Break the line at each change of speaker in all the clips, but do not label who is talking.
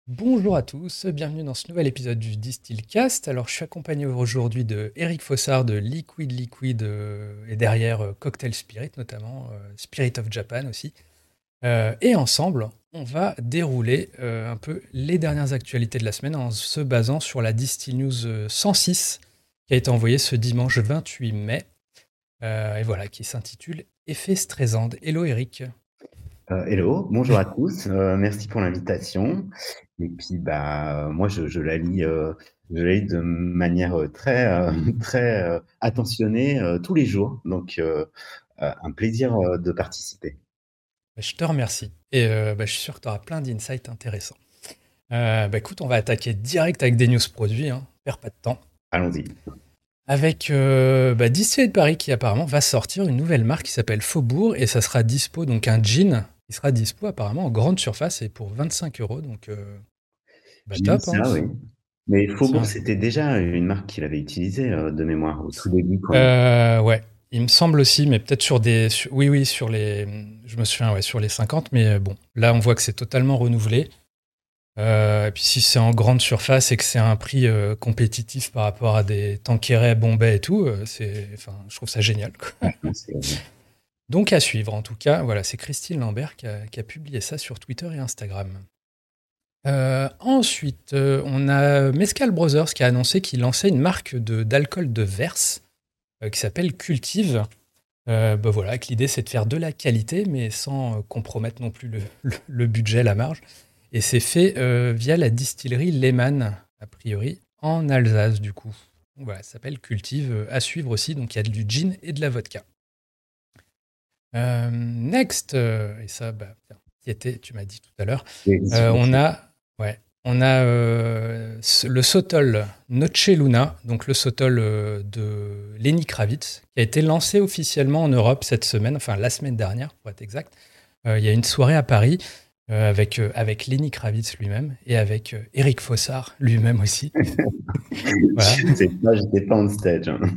Bonjour à tous, bienvenue dans ce nouvel épisode du Distillcast. Alors, je suis accompagné aujourd'hui de Eric Fossard de Liquid Liquid et derrière Cocktail Spirit notamment, Spirit of Japan aussi. Et ensemble, on va dérouler un peu les dernières actualités de la semaine en se basant sur la Distill News 106 qui a été envoyée ce dimanche 28 mai et voilà, qui s'intitule Effet Streisand. Hello Eric.
Hello, bonjour à tous, merci pour l'invitation. Et puis moi je la lis de manière très très attentionnée tous les jours. Donc un plaisir de participer.
Je te remercie et je suis sûr que tu auras plein d'insights intéressants. Écoute, on va attaquer direct avec des news produits, hein. Perds pas de temps.
Allons-y.
Avec Distillery de Paris qui apparemment va sortir une nouvelle marque qui s'appelle Faubourg et ça sera dispo, donc un gin qui sera dispo apparemment en grande surface et pour 25 euros. Donc
J'ai vu
top, hein.
ça, oui. Mais
C'est
Faubourg,
un-
c'était déjà une marque qu'il avait utilisée de mémoire au tout début quand il...
Ouais, il me semble aussi, mais peut-être oui, oui, sur les. Je me souviens, ouais, sur les 50, mais bon, là on voit que c'est totalement renouvelé. Et puis si c'est en grande surface et que c'est à un prix compétitif par rapport à des Tanqueray, Bombay et tout, enfin, je trouve ça génial, quoi.
Franchement, c'est...
Donc à suivre, en tout cas, voilà, c'est Christine Lambert qui a publié ça sur Twitter et Instagram. Ensuite, on a Mescal Brothers qui a annoncé qu'il lançait une marque d'alcool de verse qui s'appelle Cultive. Voilà, que l'idée c'est de faire de la qualité, mais sans compromettre non plus le budget, la marge. Et c'est fait via la distillerie Lehmann, a priori, en Alsace, du coup. Donc voilà, ça s'appelle Cultive, à suivre aussi. Donc il y a du gin et de la vodka. Next, et ça, y étais, tu m'as dit tout à l'heure,
Oui,
on a, ouais, on a le Sotol Noche Luna, donc le Sotol de Lenny Kravitz, qui a été lancé officiellement en Europe cette semaine, enfin la semaine dernière pour être exact. Il y a une soirée à Paris avec Lenny Kravitz lui-même et avec Eric Fossard lui-même aussi. Voilà.
je sais pas, j'étais pas on stage, hein.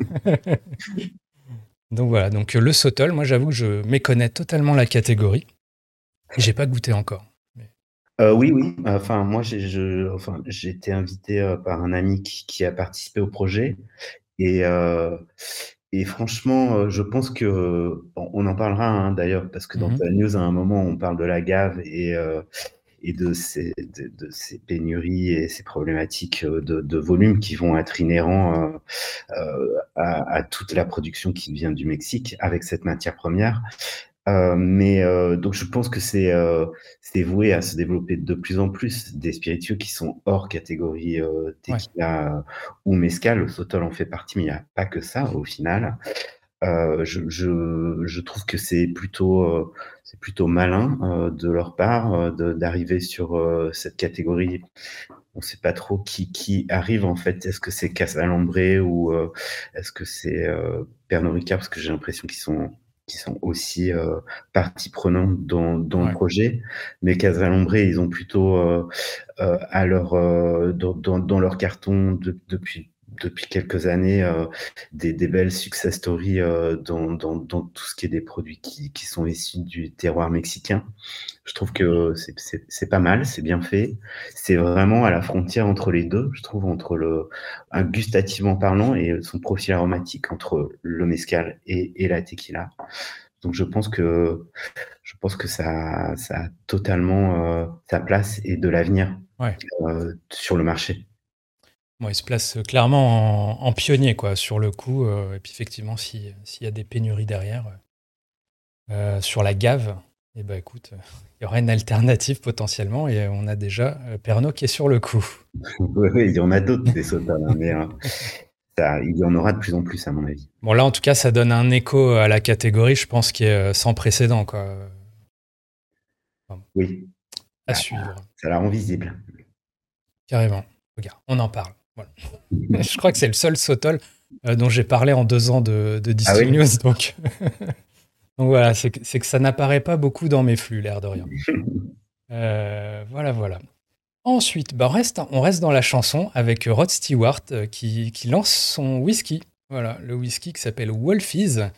Donc voilà, donc le Sotol, moi j'avoue que je méconnais totalement la catégorie et j'ai pas goûté encore. Mais-
Oui, oui, enfin moi j'ai été invité, par un ami qui a participé au projet et heu et franchement, je pense que, on en parlera, hein, d'ailleurs, parce que dans
Mhm.
ta news, à un moment, on parle de l'agave et de ces pénuries et ces problématiques, de volume qui vont être inhérents, à toute la production qui vient du Mexique avec cette matière première. Donc je pense que c'est voué à se développer de plus en plus des spiritueux qui sont hors catégorie
Ouais.
tequila ou mezcal. Le Sotol en fait partie, mais il n'y a pas que ça au final. Je trouve que c'est plutôt malin de leur part d'arriver sur cette catégorie. On ne sait pas trop qui arrive en fait. Est-ce que c'est Casalambré ou est-ce que c'est Pernod Ricard, parce que j'ai l'impression qu'ils sont aussi partie prenante dans le
Ouais.
projet. Mais Casalambré, ils ont plutôt dans leur carton depuis quelques années des belles success stories dans tout ce qui est des produits qui sont issus du terroir mexicain. Je trouve que c'est pas mal, c'est bien fait. C'est vraiment à la frontière entre les deux, je trouve, entre gustativement parlant et son profil aromatique, entre le mezcal et la tequila. Donc je pense que ça a totalement sa place et de l'avenir
Ouais.
sur le marché.
Bon, il se place clairement en pionnier, quoi, sur le coup. Et puis effectivement, s'il y a des pénuries derrière, sur la gave, eh ben écoute, il y aura une alternative potentiellement et on a déjà Pernod qui est sur le coup.
Oui, oui, il y en a d'autres des sodas, hein, mais il y en aura de plus en plus, à mon avis.
Bon, là, en tout cas, ça donne un écho à la catégorie, je pense, qui est sans précédent, quoi. Enfin,
Oui,
à
bah,
suivre,
ça la rend visible.
carrément. Regarde, on en parle. Voilà. Je crois que c'est le seul Sotol dont j'ai parlé en 2 ans de
Ah
Distill
oui?
News, donc voilà, c'est que ça n'apparaît pas beaucoup dans mes flux, l'air de rien. Voilà, voilà. Ensuite, on reste dans la chanson avec Rod Stewart qui lance son whisky. Voilà, le whisky qui s'appelle Wolfies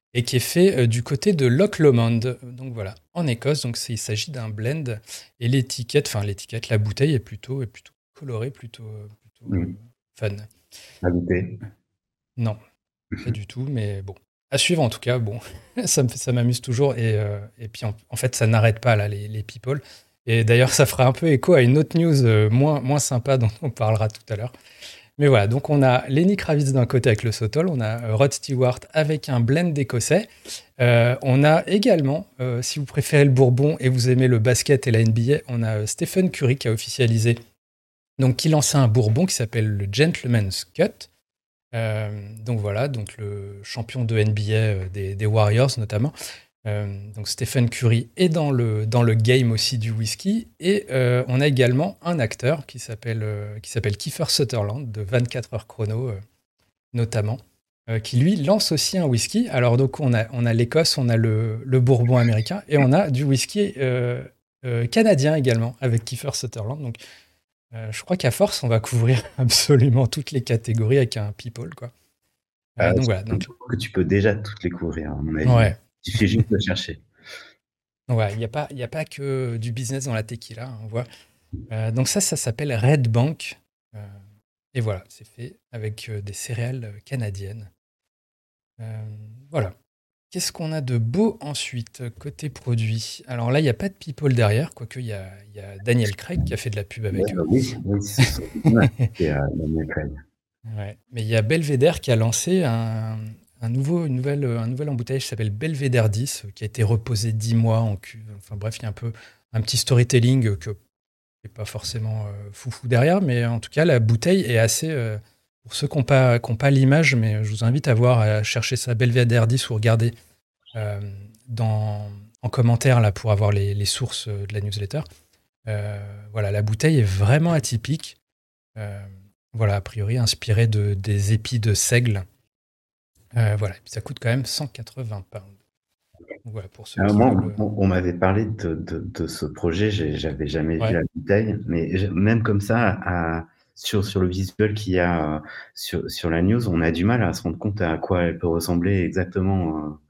et qui est fait du côté de Loch Lomond. Donc voilà, en Écosse. Donc il s'agit d'un blend et l'étiquette, la bouteille est plutôt colorée, plutôt
Mm.
fun.
À goûter.
Non, pas du tout, mais bon. À suivre en tout cas, bon, ça m'amuse toujours et puis en fait ça n'arrête pas là les people. Et d'ailleurs ça fera un peu écho à une autre news moins sympa dont on parlera tout à l'heure. Mais voilà, donc on a Lenny Kravitz d'un côté avec le Sotol, on a Rod Stewart avec un blend écossais. On a également, si vous préférez le bourbon et vous aimez le basket et la NBA, on a Stephen Curry qui a officialisé, donc qui lançait un bourbon qui s'appelle le Gentleman's Cut. Donc voilà, donc le champion de NBA des Warriors notamment. Donc Stephen Curry est dans le game aussi du whisky. Et on a également un acteur qui s'appelle Kiefer Sutherland de 24 heures chrono notamment, qui lui lance aussi un whisky. Alors donc on a l'Écosse, on a le bourbon américain et on a du whisky canadien également avec Kiefer Sutherland. Donc je crois qu'à force, on va couvrir absolument toutes les catégories avec un people, quoi. Donc voilà,
Je
donc
trouve que tu peux déjà toutes les couvrir, à mon avis.
ouais,
Il suffit juste de chercher.
ouais, il y a pas que du business dans la tequila, hein, on voit. Donc ça s'appelle Red Bank. Euh, et voilà, c'est fait avec des céréales canadiennes. Euh, voilà. Qu'est-ce qu'on a de beau ensuite, côté produit? Alors là, il n'y a pas de people derrière, quoique il y a Daniel Craig qui a fait de la pub
Ouais,
avec eux.
oui, oui, ce sont ouais, c'est Daniel Craig.
Ouais. Mais il y a Belvedere qui a lancé un nouvel embouteillage qui s'appelle Belvedere 10, qui a été reposé 10 mois en cuve. Enfin bref, il y a un peu un petit storytelling que n'est pas forcément foufou derrière, mais en tout cas, la bouteille est assez. Pour ceux qui n'ont pas l'image, mais je vous invite à chercher ça, Belvedere 10 ou regarder euh, en commentaire là, pour avoir les sources de la newsletter. Voilà, la bouteille est vraiment atypique. Euh, voilà, a priori inspirée des épis de seigle. Voilà, et puis ça coûte quand même 180 pounds. Donc voilà, pour ceux
Alors
qui
moi,
veulent.
on m'avait parlé de ce projet, j'avais jamais vu
Ouais,
la bouteille, mais même comme ça, sur le visuel qu'il y a sur la news, on a du mal à se rendre compte à quoi elle peut ressembler exactement.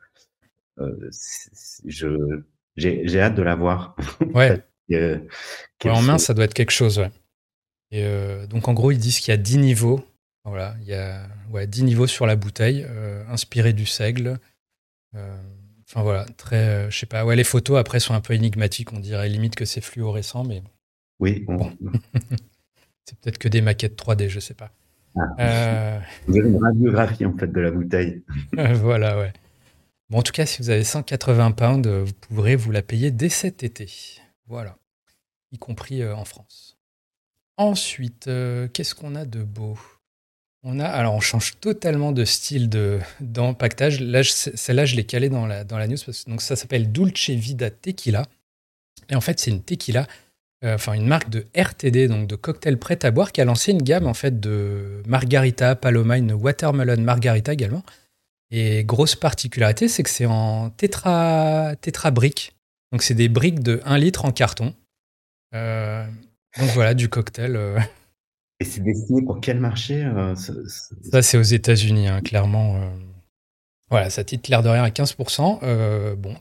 J'ai hâte de la voir.
ouais,
Parce que,
ouais,
qu'elle
en main,
soit.
ça doit être quelque chose, ouais. Et donc en gros, ils disent qu'il y a 10 niveaux. Voilà, il y a 10 niveaux sur la bouteille, inspirés du seigle. Euh, Enfin voilà, très, je sais pas. Ouais, les photos après sont un peu énigmatiques. On dirait limite que c'est fluorescent, mais
Oui,
bon, c'est peut-être que des maquettes 3D, je sais pas.
ah,
Euh,
on dirait une radiographie en fait de la bouteille.
voilà, ouais. Bon, en tout cas, si vous avez 180 pounds, vous pourrez vous la payer dès cet été. Voilà, y compris en France. Ensuite, qu'est-ce qu'on a de beau? Alors on change totalement de style d'empaquetage. Là, celle-là, je l'ai calée dans la news parce que donc ça s'appelle Dulce Vida Tequila. Et en fait, c'est une tequila, enfin une marque de RTD, donc de cocktail prêt à boire, qui a lancé une gamme en fait de margarita, paloma, une watermelon margarita également. Et grosse particularité, c'est que c'est en tétra briques. Donc c'est des briques de 1 litre en carton. Euh, donc voilà, du cocktail.
Et c'est destiné pour quel marché
Ça, c'est aux États-Unis, hein, clairement. Voilà, ça titre l'air de rien à 15%. Bon,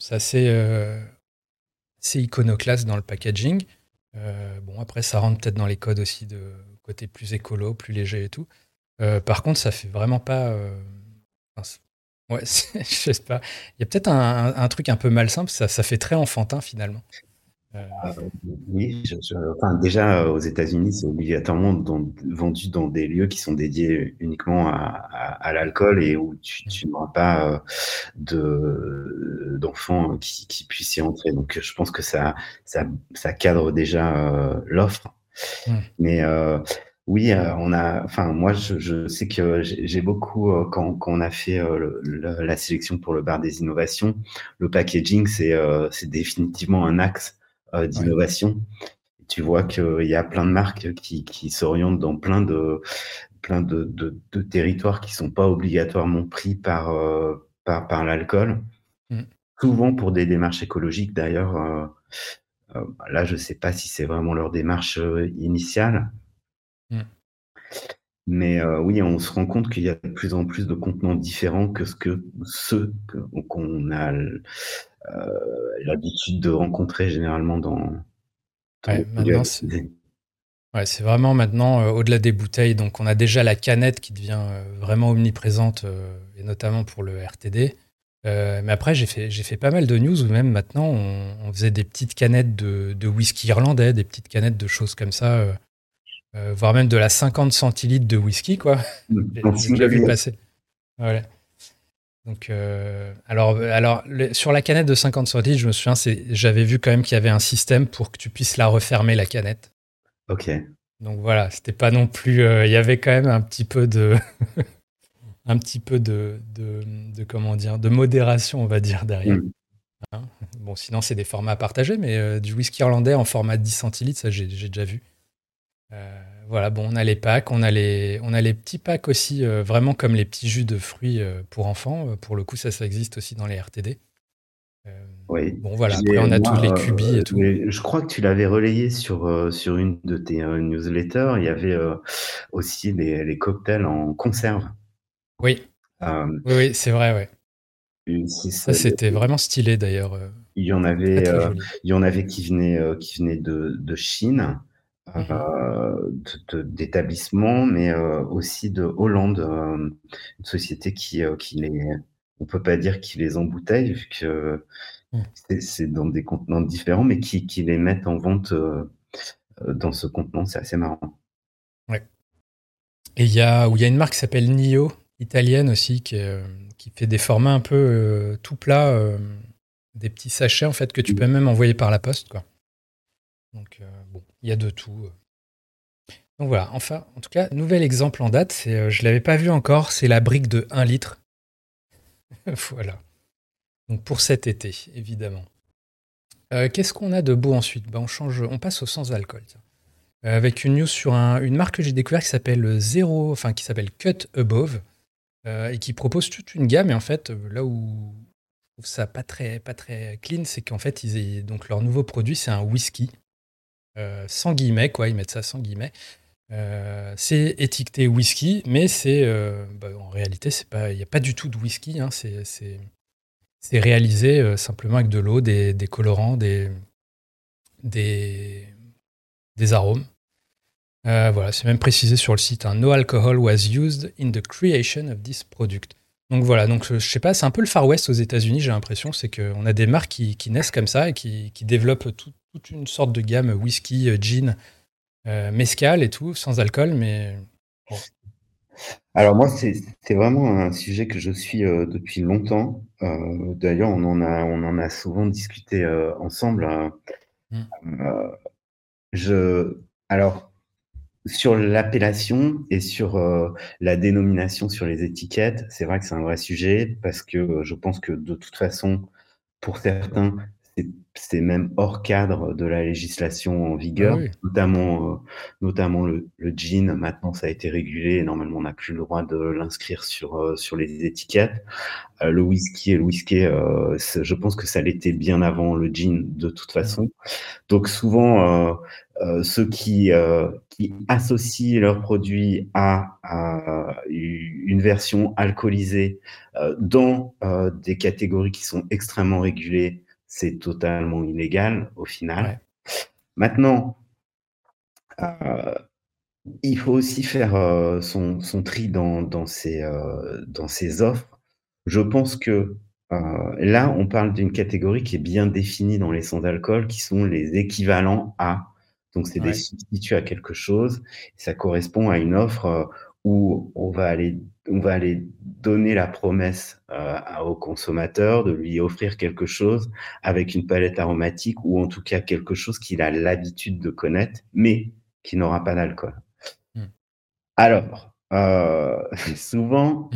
c'est iconoclaste dans le packaging. Bon, après, ça rentre peut-être dans les codes aussi de côté plus écolo, plus léger et tout. Par contre, ça fait vraiment pas. Enfin, ouais, je sais pas. Il y a peut-être un truc un peu malsain, parce que ça fait très enfantin finalement. Euh,
Oui, enfin, déjà aux États-Unis, c'est obligatoirement vendu dans des lieux qui sont dédiés uniquement à l'alcool et où tu n'auras pas d'enfants qui puissent y entrer. Donc, je pense que ça cadre déjà l'offre.
hmm,
Mais oui, enfin, moi, je sais que j'ai beaucoup, quand on a fait la sélection pour le bar des innovations, le packaging, c'est définitivement un axe
ouais.
d'innovation. Tu vois qu'il y a plein de marques qui s'orientent dans plein de territoires qui sont pas obligatoirement pris par l'alcool.
Hmm,
Souvent pour des démarches écologiques d'ailleurs. Là, je sais pas si c'est vraiment leur démarche initiale,
hmm.
Mais oui, on se rend compte qu'il y a de plus en plus de contenants différents que ceux qu'on a l'habitude de rencontrer généralement dans
Ouais,
les produits
maintenant,
alcoolisés.
ouais, c'est vraiment maintenant, au-delà des bouteilles. Donc, on a déjà la canette qui devient vraiment omniprésente, et notamment pour le RTD. Mais après, j'ai fait pas mal de news où même maintenant, on faisait des petites canettes de whisky irlandais, des petites canettes de choses comme ça, voire même de la 50 centilitres de whisky, quoi.
En
J'ai déjà
single
vu
use.
passer. Ouais. Donc, sur la canette de 50 centilitres, je me souviens, j'avais vu quand même qu'il y avait un système pour que tu puisses la refermer, la canette.
Ok.
Donc voilà, c'était pas non plus. Il y avait quand même un petit peu un petit peu de comment dire, de modération, on va dire, derrière.
Mm.
Hein. Bon, sinon, c'est des formats partagés, mais du whisky irlandais en format 10 centilitres, ça, j'ai déjà vu. Voilà, bon, on a les packs, on a les petits packs aussi, vraiment comme les petits jus de fruits pour enfants. Pour le coup, ça existe aussi dans les RTD. Euh,
Oui.
bon, voilà, après, on a tous les cubis et tout.
Je crois que tu l'avais relayé sur une de tes newsletters. Il y avait aussi les cocktails en conserve.
Oui,
Euh,
oui, oui, c'est vrai, ouais.
si
Ça, c'était vraiment stylé d'ailleurs.
Il y en
Très,
avait,
très joli.
qui venaient de Chine,
Mhm.
d'établissements, mais aussi de Hollande, une société qui on peut pas dire qui les embouteille, vu que
Mm.
c'est dans des contenants différents, mais qui les mettent en vente dans ce contenant. C'est assez marrant.
Ouais. Et il y a une marque qui s'appelle Nio, italienne aussi, qui fait des formats un peu tout plats, des petits sachets en fait que tu peux même envoyer par la poste, quoi. Donc bon, il y a de tout. Donc voilà, enfin, en tout cas, nouvel exemple en date, je l'avais pas vu encore, c'est la brique de 1 litre. Voilà. Donc pour cet été, évidemment. Qu'est-ce qu'on a de beau ensuite? Bah, on passe au sans alcool. Tiens. Avec une news sur une marque que j'ai découverte qui s'appelle Zero, qui s'appelle Cut Above, et qui propose toute une gamme. Et en fait, là où je trouve ça pas très clean, c'est qu'en fait, donc leur nouveau produit, c'est un whisky, sans guillemets, quoi. Ils mettent ça sans guillemets. C'est étiqueté whisky, mais en réalité, il n'y a pas du tout de whisky. Hein. C'est réalisé simplement avec de l'eau, des colorants, des, des arômes. Voilà, c'est même précisé sur le site, hein. No alcohol was used in the creation of this product. Donc voilà, donc je sais pas, c'est un peu le Far West aux États-Unis, j'ai l'impression. C'est qu'on a des marques qui naissent comme ça et qui développent toute une sorte de gamme whisky, gin, mezcal et tout, sans alcool, mais bon.
Alors moi, c'est vraiment un sujet que je suis depuis longtemps. D'ailleurs, on en a souvent discuté ensemble.
Mm.
Euh, je, alors, sur l'appellation et sur la dénomination sur les étiquettes, c'est vrai que c'est un vrai sujet parce que je pense que de toute façon, pour certains, c'est même hors cadre de la législation en
Ah
vigueur,
oui,
notamment le gin. Maintenant, ça a été régulé et normalement, on n'a plus le droit de l'inscrire sur les étiquettes. Le whisky et le whisky, je pense que ça l'était bien avant le gin de toute
mm.
façon. Donc souvent, ceux qui associent leurs produits à une version alcoolisée dans des catégories qui sont extrêmement régulées, c'est totalement illégal au final.
Ouais,
Maintenant, euh, il faut aussi faire son tri dans ses offres. Je pense que là, on parle d'une catégorie qui est bien définie dans les sans-alcool, qui sont les équivalents à. Donc, c'est des
ouais,
substituts à quelque chose. Ça correspond à une offre où on va aller donner la promesse au consommateur de lui offrir quelque chose avec une palette aromatique ou en tout cas quelque chose qu'il a l'habitude de connaître, mais qui n'aura pas d'alcool.
mm.
Alors, souvent,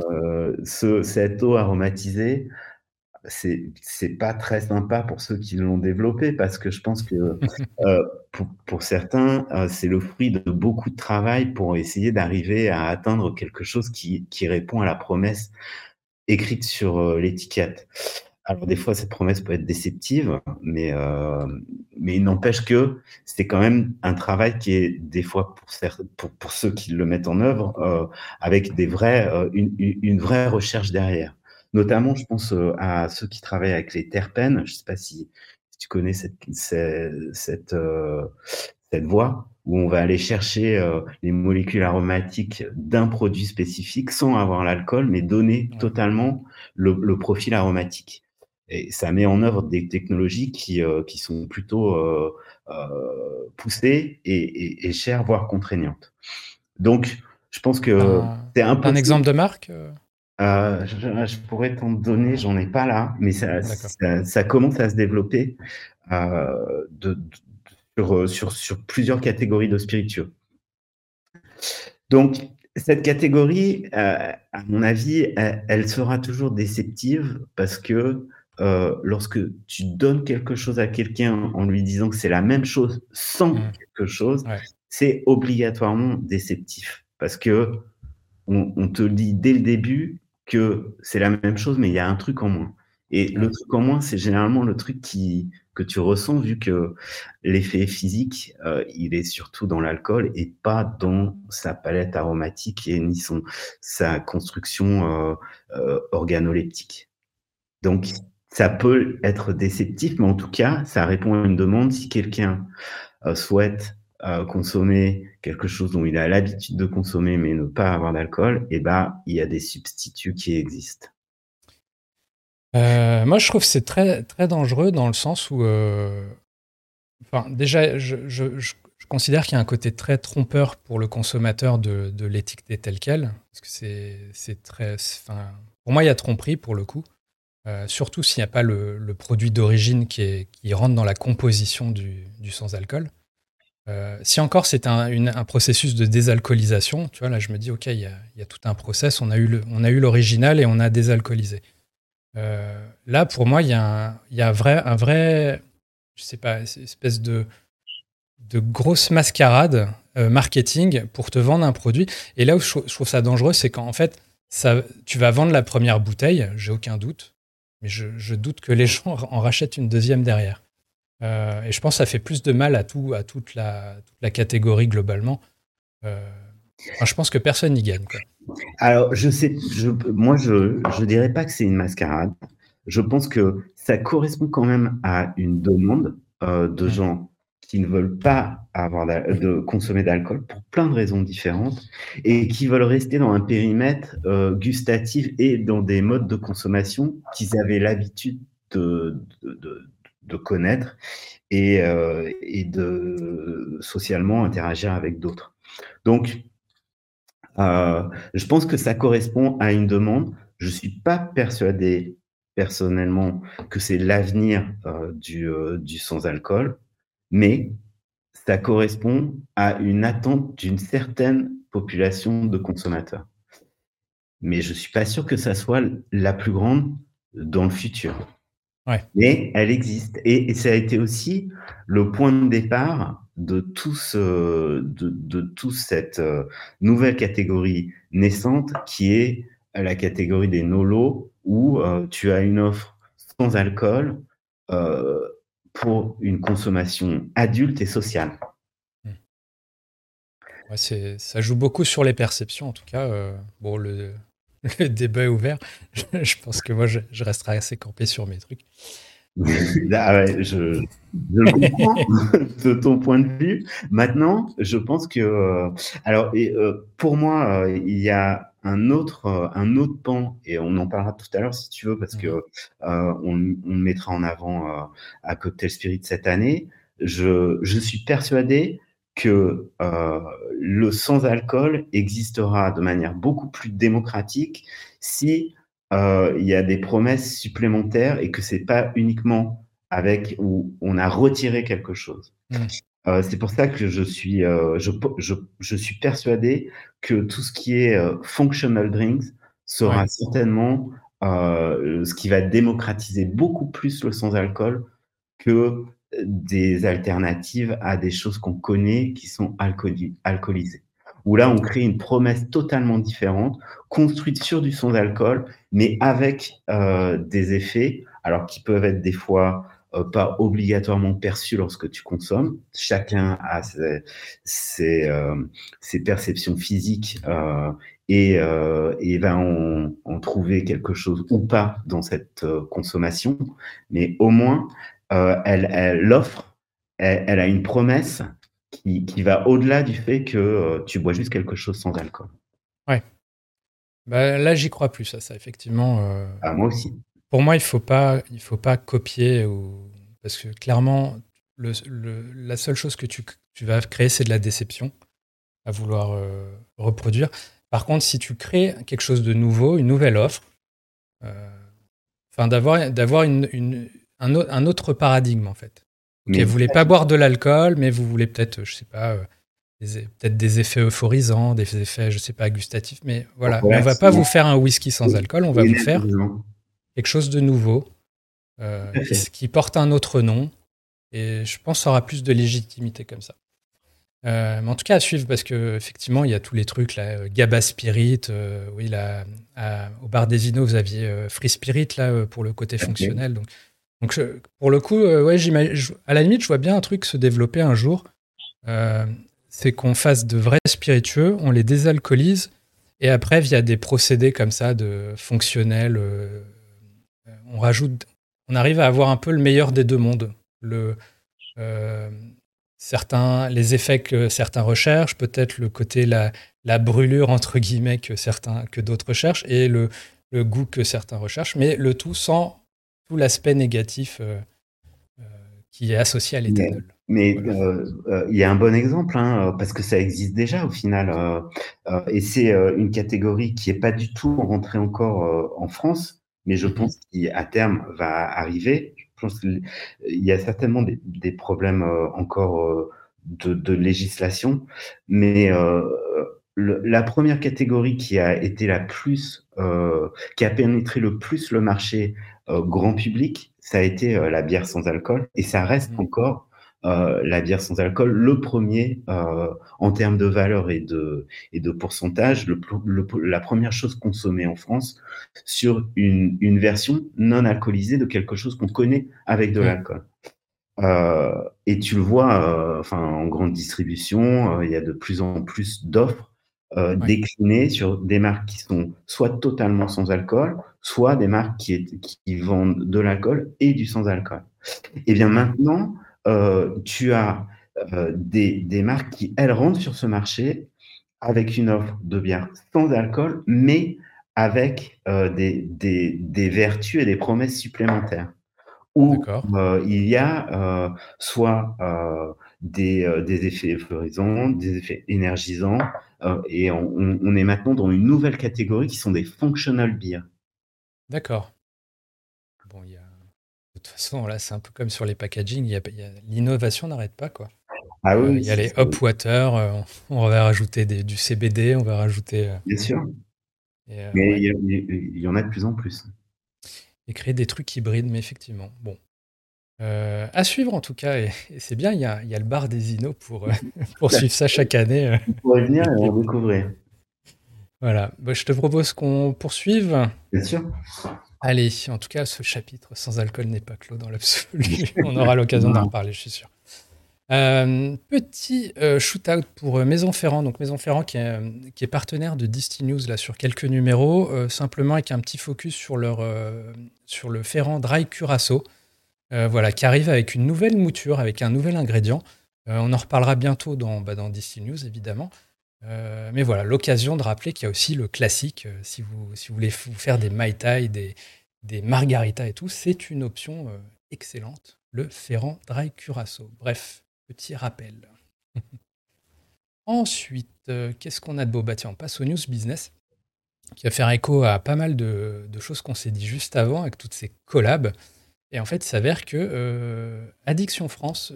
cette eau aromatisée, c'est pas très sympa pour ceux qui l'ont développée parce que je pense que pour certains, c'est le fruit de beaucoup de travail pour essayer d'arriver à atteindre quelque chose qui répond à la promesse écrite sur l'étiquette. Alors des fois, cette promesse peut être déceptive, mais il n'empêche que c'est quand même un travail qui est des fois pour ceux qui le mettent en œuvre, avec des vrais, une vraie recherche derrière. Notamment, je pense, à ceux qui travaillent avec les terpènes. Je ne sais pas si tu connais cette voie où on va aller chercher, les molécules aromatiques d'un produit spécifique sans avoir l'alcool, mais donner
Ouais.
totalement le profil aromatique. Et ça met en œuvre des technologies qui sont plutôt, poussées et chères, voire contraignantes. Donc je pense que
Un
c'est
un
impossible.
exemple de marque?
Je pourrais t'en donner, j'en ai pas là, mais
D'accord.
ça commence à se développer, de sur plusieurs catégories de spiritueux. Donc cette catégorie, à mon avis, elle sera toujours déceptive parce que, lorsque tu donnes quelque chose à quelqu'un en lui disant que c'est la même chose sans
Mmh.
quelque chose,
Ouais,
c'est obligatoirement déceptif. Parce qu'on te dit dès le début que c'est la même chose, mais il y a un truc en moins. Et le
ouais.
truc en moins, c'est généralement le truc que tu ressens, vu que l'effet physique, il est surtout dans l'alcool et pas dans sa palette aromatique et ni sa construction, organoleptique. Donc ça peut être déceptif, mais en tout cas, ça répond à une demande. Si quelqu'un souhaite, consommer quelque chose dont il a l'habitude de consommer, mais ne pas avoir d'alcool, et ben, il y a des substituts qui existent.
Moi, je trouve que c'est très, très dangereux dans le sens où, enfin, déjà, je considère qu'il y a un côté très trompeur pour le consommateur de l'étiqueter tel quel, parce que c'est très, enfin, pour moi, il y a tromperie pour le coup, surtout s'il n'y a pas le produit d'origine qui rentre dans la composition du sans-alcool. Si encore c'est un processus de désalcoolisation, tu vois, là je me dis, ok, il y a tout un process, on a eu l'original et on a désalcoolisé. Là, pour moi, il y a un vrai, je sais pas, c'est une espèce de grosse mascarade marketing pour te vendre un produit. Et là où je trouve ça dangereux, c'est qu'en fait, tu vas vendre la première bouteille, j'ai aucun doute, mais je doute que les gens en rachètent une deuxième derrière. Et je pense que ça fait plus de mal à toute la catégorie globalement. Enfin, je pense que personne n'y gagne, quoi.
Alors, je dirais pas que c'est une mascarade. Je pense que ça correspond quand même à une demande, de
Mm.
gens qui ne veulent pas de consommer d'alcool pour plein de raisons différentes et qui veulent rester dans un périmètre, gustatif et dans des modes de consommation qu'ils avaient l'habitude de de de de connaître et de socialement interagir avec d'autres. Donc je pense que ça correspond à une demande. Je suis pas persuadé, personnellement, que c'est l'avenir, du sans-alcool, mais ça correspond à une attente d'une certaine population de consommateurs. Mais je suis pas sûr que ça soit la plus grande dans le futur.
Ouais.
Mais elle existe et ça a été aussi le point de départ de toute cette, nouvelle catégorie naissante qui est la catégorie des NOLO où, tu as une offre sans alcool, heu, pour une consommation adulte et sociale.
Mm. Ouais, ça joue beaucoup sur les perceptions, en tout cas. Bon, le débat est ouvert. Je pense que moi, je resterai assez campé sur mes trucs.
Ah ouais, je le comprends de ton point de vue. Maintenant, je pense que, alors pour moi, il y a un autre pan et on en parlera tout à l'heure si tu veux parce que,
Mhm.
on le mettra en avant, à Cocktail Spirit cette année. Je suis persuadé que, le sans alcool existera de manière beaucoup plus démocratique si il y a des promesses supplémentaires et que c'est pas uniquement avec où on a retiré quelque chose.
Mm.
C'est pour ça que je suis persuadé que tout ce qui est, functional drinks
Ouais.
sera certainement, ce qui va démocratiser beaucoup plus le sans alcool que des alternatives à des choses qu'on connaît qui sont alcoolisées. Où là, on crée une promesse totalement différente, construite sur du sans alcool, mais avec des effets alors qui peuvent être des fois pas obligatoirement perçus lorsque tu consommes. Chacun a ses perceptions physiques et va en trouver quelque chose ou pas dans cette consommation, mais au moins l'offre, elle a une promesse qui va au-delà du fait que tu bois juste quelque chose sans alcool.
Ouais. Bah, là, j'y crois plus à ça, effectivement.
Ah, moi aussi.
Pour moi, il faut pas copier parce que clairement, la seule chose que tu vas créer, c'est de la déception à vouloir reproduire. Par contre, si tu crées quelque chose de nouveau, une nouvelle offre, euh, enfin d'avoir un autre paradigme en fait. Ok,
Mais
vous voulez pas boire de l'alcool, mais vous voulez peut-être, je sais pas, peut-être des effets euphorisants, des effets, je sais pas, gustatifs, mais voilà. Mais on va pas vous
relativement
faire un whisky sans alcool, on va vous faire
énergisant.
quelque chose de nouveau
Tout à fait.
qui porte un autre nom. Et je pense que ça aura plus de légitimité comme ça. Mais en tout cas, à suivre, parce qu'effectivement, il y a tous les trucs, là, Gaba Spirit, oui, là, au bar des Inos, vous aviez Free Spirit, là, pour le côté
Tout à fait.
fonctionnel. Donc pour le coup, ouais, à la limite, je vois bien un truc se développer un jour. Euh, c'est qu'on fasse de vrais spiritueux, on les désalcoolise, et après, via des procédés comme ça, de fonctionnels, on arrive à avoir un peu le meilleur des deux mondes. Euh, les effets que certains recherchent, peut-être le côté, la brûlure, entre guillemets, que d'autres recherchent, et le goût que certains recherchent, mais le tout sans tout l'aspect négatif euh, qui est associé à
Mais,
l'éthanol.
mais
Voilà.
il y a un bon exemple, hein, parce que ça existe déjà au final, et c'est une catégorie qui est pas du tout rentrée encore en France, mais je
Mhm.
pense qu'à terme va arriver. Je pense qu'il y a certainement des problèmes encore de législation, mais la première catégorie qui a été qui a pénétré le plus le marché grand public, ça a été la bière sans alcool, et ça reste
Mhm.
encore la bière sans alcool le premier en termes de valeur et de pourcentage, la première chose consommée en France sur une version non alcoolisée de quelque chose qu'on connaît avec de
Mhm.
l'alcool. Et tu le vois, enfin, en grande distribution, il y a de plus en plus d'offres
Ouais.
déclinées sur des marques qui sont soit totalement sans alcool, soit des marques qui vendent de l'alcool et du sans alcool. Et bien
Ouais.
maintenant, tu as des marques qui, elles, rentrent sur ce marché avec une offre de bière sans alcool, mais avec des vertus et des promesses supplémentaires où
D'accord.
il y a soit des effets euphorisants, des effets énergisants, et on est maintenant dans une nouvelle catégorie qui sont des functional beers.
D'accord. Bon, de toute façon, là, c'est un peu comme sur les packaging, l'innovation n'arrête pas, quoi.
Ah oui,
Il y a les hop water, on va rajouter du CBD, on va rajouter
bien sûr, mais
ouais,
il y en a de plus en plus.
et créer des trucs hybrides, mais effectivement, bon. À suivre en tout cas, et c'est bien, il y a le bar des Inos pour, pour
Tout à fait.
suivre ça chaque année.
Il faut revenir et en découvrir.
Voilà. Bah, je te propose qu'on poursuive.
Bien sûr.
Allez, en tout cas, ce chapitre sans alcool n'est pas clos dans l'absolu. On aura l'occasion d'en reparler, je suis sûr. Petit shoot-out pour Maison Ferrand. Donc Maison Ferrand qui est partenaire de Disty News là, sur quelques numéros, simplement avec un petit focus sur le Ferrand Dry Curaçao, voilà, qui arrive avec une nouvelle mouture, avec un nouvel ingrédient. On en reparlera bientôt dans Disty News, évidemment. Mais voilà, l'occasion de rappeler qu'il y a aussi le classique, si vous voulez vous faire des Mai Tai, des margaritas et tout, c'est une option excellente, le Ferrand Dry Curaçao. Bref, petit rappel. Ensuite, qu'est-ce qu'on a de beau? Bah tiens, on passe aux news business, qui va faire écho à pas mal de choses qu'on s'est dit juste avant, avec toutes ces collabs. Et en fait, il s'avère que Addiction France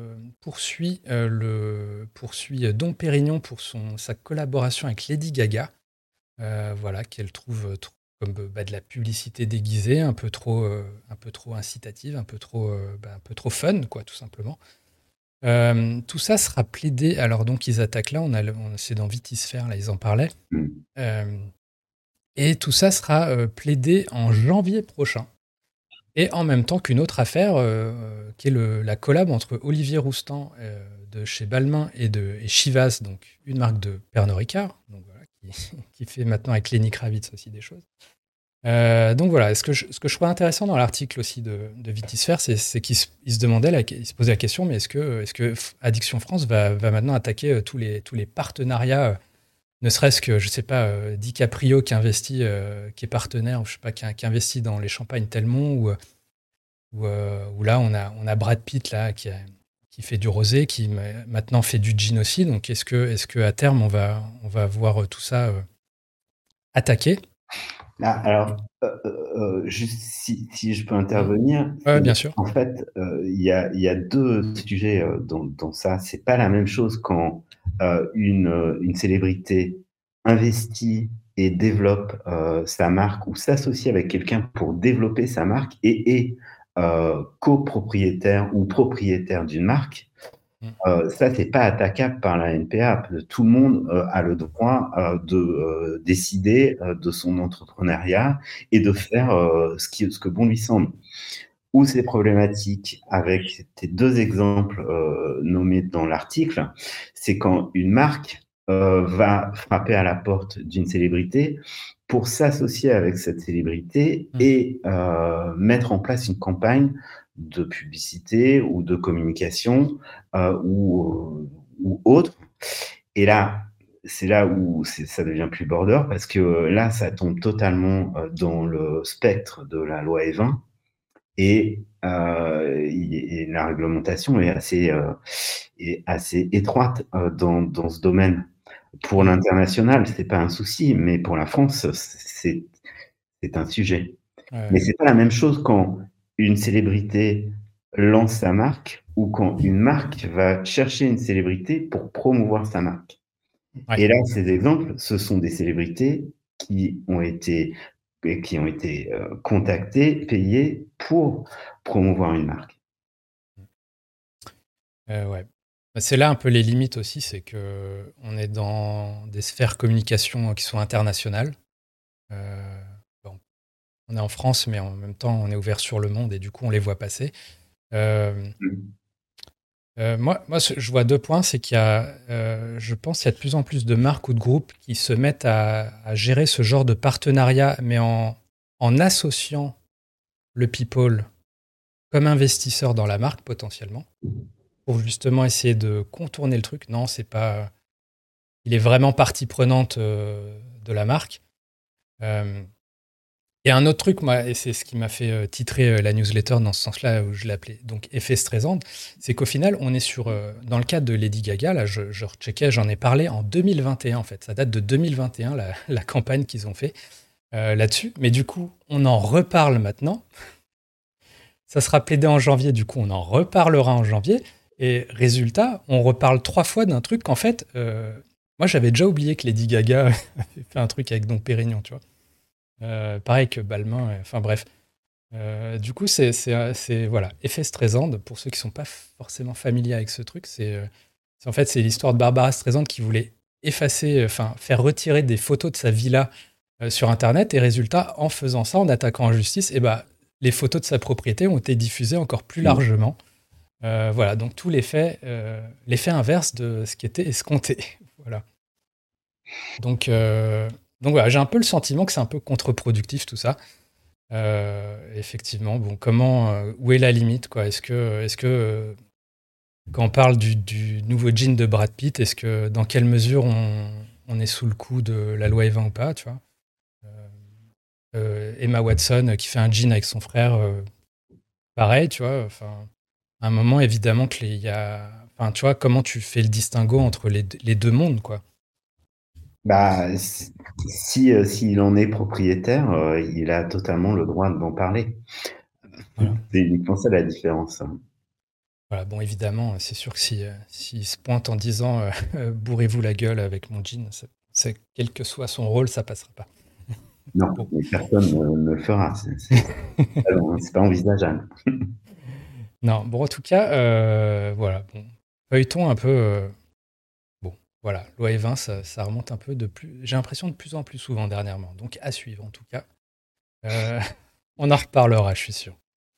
poursuit Dom Pérignon pour sa collaboration avec Lady Gaga. Voilà, qu'elle trouve comme bah, de la publicité déguisée, un peu trop incitative, un peu trop fun, quoi, tout simplement. Tout ça sera plaidé. Alors donc ils attaquent là, c'est dans Vitisphère, là ils en parlaient.
Mm.
Euh, et tout ça sera plaidé en janvier prochain. Et en même temps qu'une autre affaire qui est la collab entre Olivier Roustan de chez Balmain et Chivas, donc une marque de Pernod Ricard, donc voilà, qui fait maintenant avec Lenny Kravitz aussi des choses. Donc voilà, ce que je trouve intéressant dans l'article aussi de Vitisphère, c'est qu'il se demandait, il se posait la question, mais est-ce que Addiction France va maintenant attaquer tous les partenariats, ne serait-ce que, je sais pas, DiCaprio qui investit, qui est partenaire, je sais pas, qui investit dans les champagnes Telmont, ou là on a Brad Pitt là qui fait du rosé, qui maintenant fait du gin aussi. Donc est-ce que à terme on va voir tout ça attaqué?
Ah, alors, juste si je peux intervenir,
Ouais, bien sûr.
en fait, il y a deux sujets dans ça. C'est pas la même chose quand une célébrité investit et développe sa marque ou s'associe avec quelqu'un pour développer sa marque et est copropriétaire ou propriétaire d'une marque. Ça, c'est pas attaquable par la NPA. Tout le monde a le droit de décider de son entrepreneuriat et de faire ce que bon lui semble. Où c'est problématique avec tes deux exemples nommés dans l'article, c'est quand une marque va frapper à la porte d'une célébrité pour s'associer avec cette célébrité et mettre en place une campagne de publicité ou de communication ou autre. Et là, c'est là où ça devient plus border parce que là, ça tombe totalement dans le spectre de la loi E20 et la réglementation est assez étroite dans ce domaine. Pour l'international, c'est pas un souci, mais pour la France, c'est un sujet. Mais c'est pas la même chose quand une célébrité lance sa marque ou quand une marque va chercher une célébrité pour promouvoir sa marque.
Ouais.
Et là, ces exemples, ce sont des célébrités qui ont été contactées, payées pour promouvoir une marque.
Ouais. Bah, c'est là un peu les limites aussi, c'est que on est dans des sphères communication qui sont internationales. Bon, on est en France, mais en même temps, on est ouvert sur le monde et du coup, on les voit passer. Moi, je vois deux points. C'est qu'il y a, je pense, qu'il y a de plus en plus de marques ou de groupes qui se mettent à gérer ce genre de partenariat, mais en associant le people comme investisseur dans la marque potentiellement, pour justement essayer de contourner le truc. Non, c'est pas. Il est vraiment partie prenante de la marque. Et un autre truc, moi, et c'est ce qui m'a fait titrer la newsletter dans ce sens-là, où je l'appelais donc Effet Streisand, c'est qu'au final, on est sur, dans le cadre de Lady Gaga, là, je recheckais, j'en ai parlé en 2021, en fait. Ça date de 2021, la campagne qu'ils ont fait là-dessus. Mais du coup, on en reparle maintenant. Ça sera plaidé en janvier, du coup, on en reparlera en janvier. Et résultat, on reparle 3 fois d'un truc qu'en fait, moi, j'avais déjà oublié que Lady Gaga avait fait un truc avec Dom Pérignon, tu vois. Pareil que Balmain, enfin bref. Du coup, c'est voilà, Effet Streisand, pour ceux qui sont pas forcément familiers avec ce truc, en fait, c'est l'histoire de Barbara Streisand qui voulait effacer, enfin, faire retirer des photos de sa villa sur Internet, et résultat, en faisant ça, en attaquant en justice, et bah, les photos de sa propriété ont été diffusées encore plus largement. Voilà, donc tout l'effet inverse de ce qui était escompté. Voilà. Donc voilà, j'ai un peu le sentiment que c'est un peu contre-productif tout ça. Effectivement, bon, où est la limite, quoi? Est-ce que quand on parle du nouveau jean de Brad Pitt, dans quelle mesure on est sous le coup de la loi E20 ou pas, tu vois? Emma Watson qui fait un jean avec son frère, pareil, tu vois? Enfin, à un moment, évidemment il y a, enfin, tu vois, comment tu fais le distinguo entre les deux mondes, quoi?
Bah, s'il en est propriétaire, il a totalement le droit d'en parler.
Voilà.
C'est uniquement ça la différence.
Voilà, bon, évidemment, c'est sûr que s'il se pointe en disant bourrez-vous la gueule avec mon jean, quel que soit son rôle, ça passera pas.
Non,
Bon.
mais personne ne le fera. C'est pas envisageable.
Non, bon, en tout cas, voilà, bon, feuilleton un peu. Bon, voilà, loi E20, ça remonte un peu j'ai l'impression de plus en plus souvent dernièrement. Donc à suivre en tout cas. On en reparlera, je suis sûr.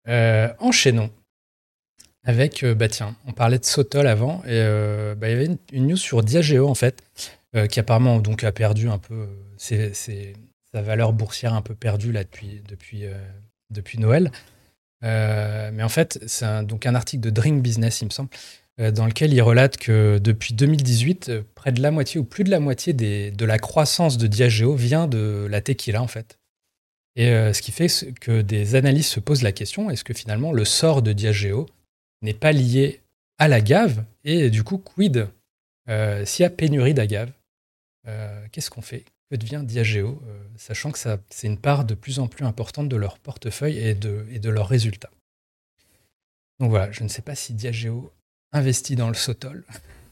Enchaînons avec, tiens, on parlait de Sotol avant, et il y avait une news sur Diageo, en fait, qui apparemment donc a perdu un peu sa valeur boursière un peu perdue là depuis Noël. Mais en fait, c'est donc un article de Drink Business, il me semble, dans lequel il relate que depuis 2018, près de la moitié ou plus de la moitié de la croissance de Diageo vient de la tequila, en fait. Et ce qui fait que des analystes se posent la question, est-ce que finalement le sort de Diageo n'est pas lié à l'agave? Et du coup, quid s'il y a pénurie d'agave? Qu'est-ce qu'on fait? Que devient Diageo, sachant que c'est une part de plus en plus importante de leur portefeuille et de leurs résultats. Donc voilà, je ne sais pas si Diageo investit dans le Sotol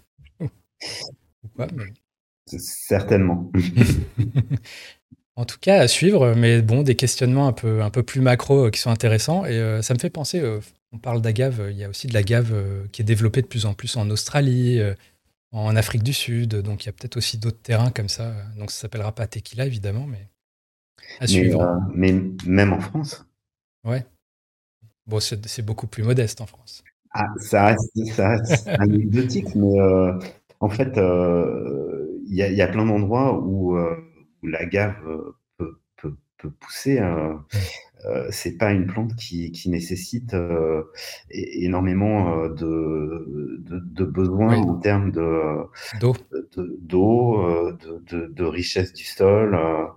ou quoi, mais
Certainement.
en tout cas, à suivre, mais bon, des questionnements un peu plus macro qui sont intéressants. Et ça me fait penser, on parle d'agave, il y a aussi de l'agave qui est développée de plus en plus en Australie, en Afrique du Sud. Donc il y a peut-être aussi d'autres terrains comme ça. Donc ça s'appellera pas tequila, évidemment, mais à suivre.
Mais même en France,
Ouais. Bon, c'est beaucoup plus modeste en France.
ça reste anecdotique, mais en fait, il y a plein d'endroits où l'agave peut pousser.
Mm.
C'est pas une plante qui nécessite énormément de besoins
Oui,
en termes
d'eau.
d'eau, de richesse du sol.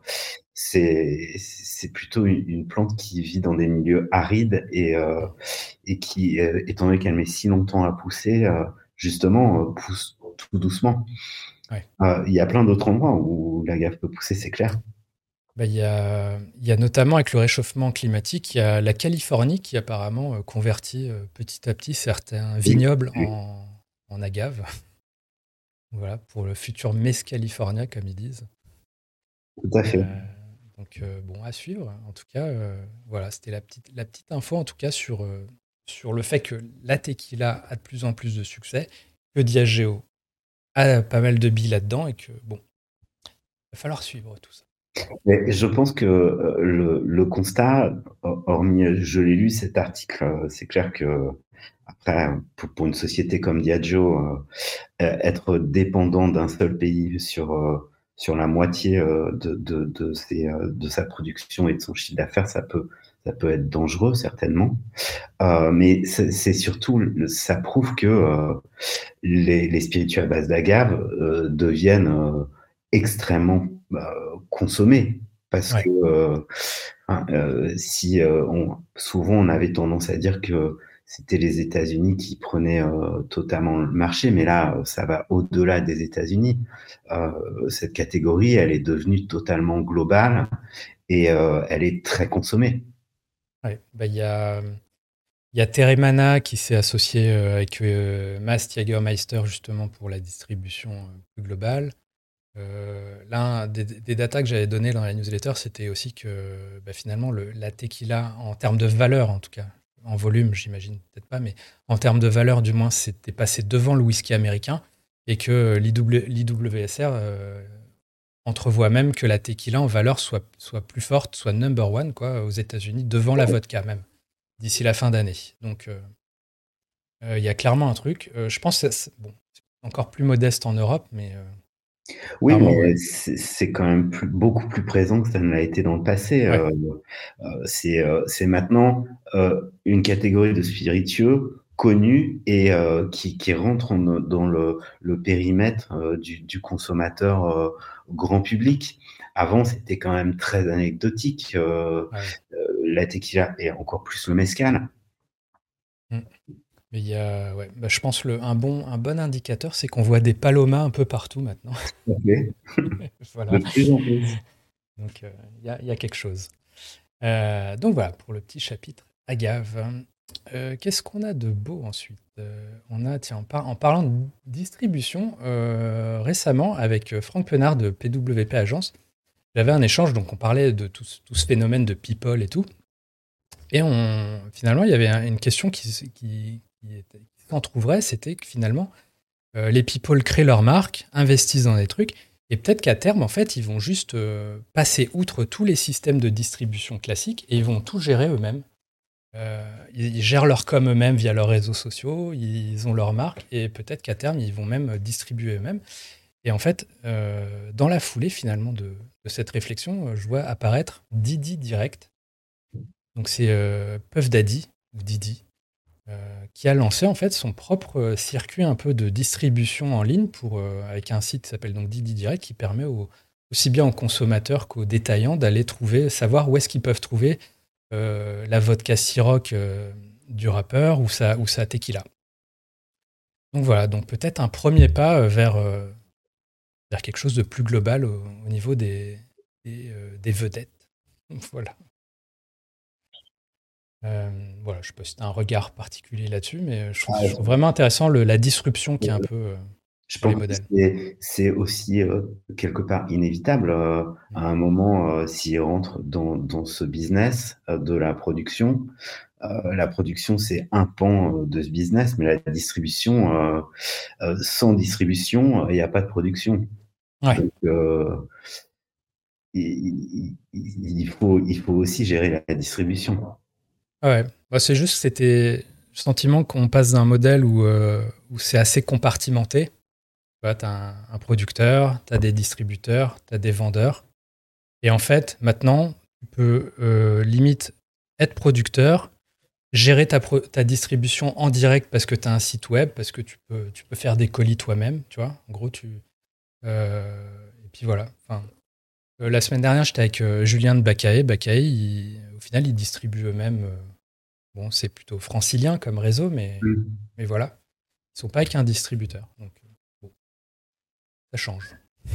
C'est plutôt une plante qui vit dans des milieux arides et qui, étant donné qu'elle met si longtemps à pousser, justement, pousse tout doucement.
Ouais.
Il y a plein d'autres endroits où l'agave peut pousser, c'est clair.
Il y a notamment avec le réchauffement climatique, il y a la Californie qui apparemment convertit petit à petit certains
Oui,
vignobles
oui,
en agave. Voilà, pour le futur Mescalifornia, comme ils disent.
tout à fait.
Euh, bon, à suivre. En tout cas, voilà, c'était la petite info, en tout cas, sur le fait que la tequila a de plus en plus de succès, que Diageo a pas mal de billes là-dedans, et que, bon, il va falloir suivre tout ça.
Mais je pense que le constat, hormis, je l'ai lu cet article, c'est clair que après, pour une société comme Diageo, être dépendant d'un seul pays sur la moitié de sa production et de son chiffre d'affaires, ça peut être dangereux certainement. Mais c'est surtout, ça prouve que les spiritueux à base d'agave deviennent extrêmement consommés. Parce que
Ouais,
si souvent on avait tendance à dire que c'était les États-Unis qui prenaient totalement le marché, mais là ça va au-delà des États-Unis. Cette catégorie, elle est devenue totalement globale et elle est très consommée.
ouais. Il y a Teremana qui s'est associé avec Mast Jagermeister justement pour la distribution plus globale. L'un des datas que j'avais donné dans la newsletter, c'était aussi que finalement la tequila, en termes de valeur en tout cas, en volume j'imagine peut-être pas, mais en termes de valeur du moins, c'était passé devant le whisky américain et que l'IWSR entrevoit même que la tequila en valeur soit plus forte, soit number one quoi, aux États-Unis, devant la vodka même, d'ici la fin d'année. Donc il y a clairement un truc. Je pense que bon, c'est encore plus modeste en Europe, mais
Oui,
clairement, ouais.
mais c'est quand même beaucoup plus présent que ça ne l'a été dans le passé.
Ouais,
C'est maintenant une catégorie de spiritueux connus et qui rentrent dans le périmètre du consommateur grand public. Avant, c'était quand même très anecdotique.
ah oui.
La tequila et encore plus le mezcal.
Mm. Mais il y a, ouais, je pense un bon indicateur, c'est qu'on voit des palomas un peu partout maintenant.
Ok. De
Voilà.
plus en plus.
Donc il y a quelque chose. Donc voilà pour le petit chapitre agave. Qu'est-ce qu'on a de beau ensuite? On a, tiens, en parlant de distribution, récemment avec Franck Penard de PWP Agence, j'avais un échange, donc on parlait de tout ce phénomène de people et tout. Et finalement, il y avait une question qui s'entrouvrait, c'était que finalement, les people créent leur marque, investissent dans des trucs, et peut-être qu'à terme, en fait, ils vont juste passer outre tous les systèmes de distribution classiques et ils vont tout gérer eux-mêmes. Ils gèrent leur com eux-mêmes via leurs réseaux sociaux, ils ont leur marque et peut-être qu'à terme, ils vont même distribuer eux-mêmes. Et en fait, dans la foulée finalement de cette réflexion, je vois apparaître Didi Direct. Donc c'est Puff Daddy ou Didi qui a lancé en fait son propre circuit un peu de distribution en ligne avec un site qui s'appelle donc Didi Direct qui permet aussi bien aux consommateurs qu'aux détaillants d'aller savoir où est-ce qu'ils peuvent trouver la vodka Ciroc du rappeur ou sa tequila. Donc voilà, donc peut-être un premier pas vers quelque chose de plus global au niveau des vedettes. Voilà. Voilà, je ne sais pas si tu as un regard particulier là-dessus, mais je trouve vraiment intéressant la disruption qui est un peu
Je
sur les
pense que
modèles.
c'est aussi quelque part inévitable à un moment s'il rentre dans ce business de la production. La production, c'est un pan de ce business, mais la distribution, sans distribution, il n'y a pas de production.
Ouais,
Donc, il faut aussi gérer la distribution.
ouais. Bah, c'est juste que c'était le sentiment qu'on passe d'un modèle où c'est assez compartimenté. Tu as un producteur, tu as des distributeurs, tu as des vendeurs. Et en fait, maintenant, tu peux limite être producteur, gérer ta distribution en direct parce que tu as un site web, parce que tu peux faire des colis toi-même, tu vois. En gros, et puis voilà. Enfin, la semaine dernière, j'étais avec Julien de Bacaé. Bacaé, au final, ils distribuent eux-mêmes. Bon, c'est plutôt francilien comme réseau,
Mm.
mais voilà. Ils sont pas avec un distributeur. Donc, bon, ça change.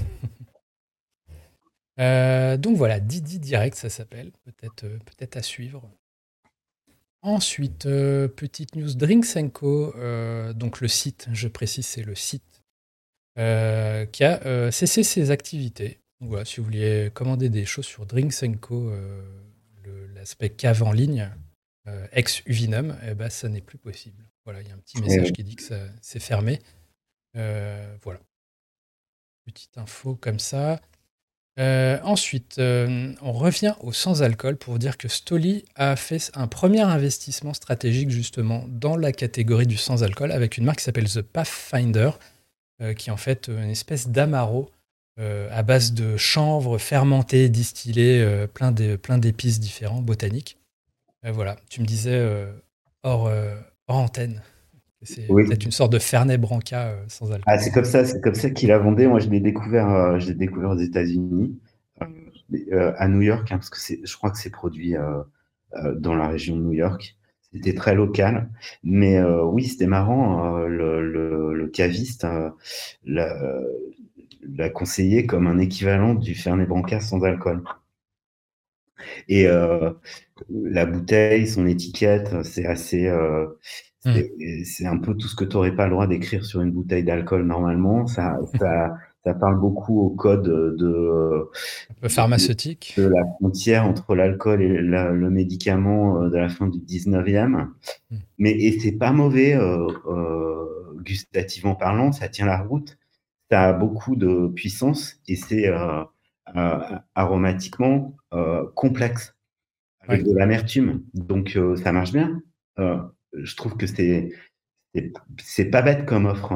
Donc voilà, Didi Direct, ça s'appelle. Peut-être à suivre. Ensuite, petite news, Drinks Co. Donc le site, je précise, c'est le site qui a cessé ses activités. Donc voilà, si vous vouliez commander des choses sur Drinks Co, l'aspect cave en ligne, ex-Uvinum, eh ben, ça n'est plus possible. Voilà, il y a un petit message qui dit que ça c'est fermé. Voilà, petite info comme ça. Ensuite, on revient au sans-alcool pour dire que Stoli a fait un premier investissement stratégique justement dans la catégorie du sans-alcool avec une marque qui s'appelle The Pathfinder, qui est en fait une espèce d'amaro à base de chanvre fermenté, distillé, plein d'épices différents, botaniques. Voilà, tu me disais hors, hors antenne que c'est
Oui.
peut-être une sorte de Fernet Branca sans
Ah,
alcool.
c'est comme ça qu'il a vendé. Moi, je l'ai découvert aux États-Unis, à New York, hein, parce que je crois que c'est produit dans la région de New York. C'était très local, mais oui, c'était marrant. Le caviste l'a l'a conseillé comme un équivalent du Fernet Branca sans alcool. Et la bouteille, son étiquette, c'est assez,
Hmm.
c'est un peu tout ce que tu n'aurais pas le droit d'écrire sur une bouteille d'alcool normalement. Ça parle beaucoup au code
Un peu
de,
pharmaceutique.
de la frontière entre l'alcool et le médicament de la fin du 19e.
Hmm.
Et c'est pas mauvais gustativement parlant, ça tient la route. Ça a beaucoup de puissance et c'est aromatiquement complexe avec
Ouais,
de l'amertume. Donc, ça marche bien. Euh, je trouve que c'est c'est pas bête comme offre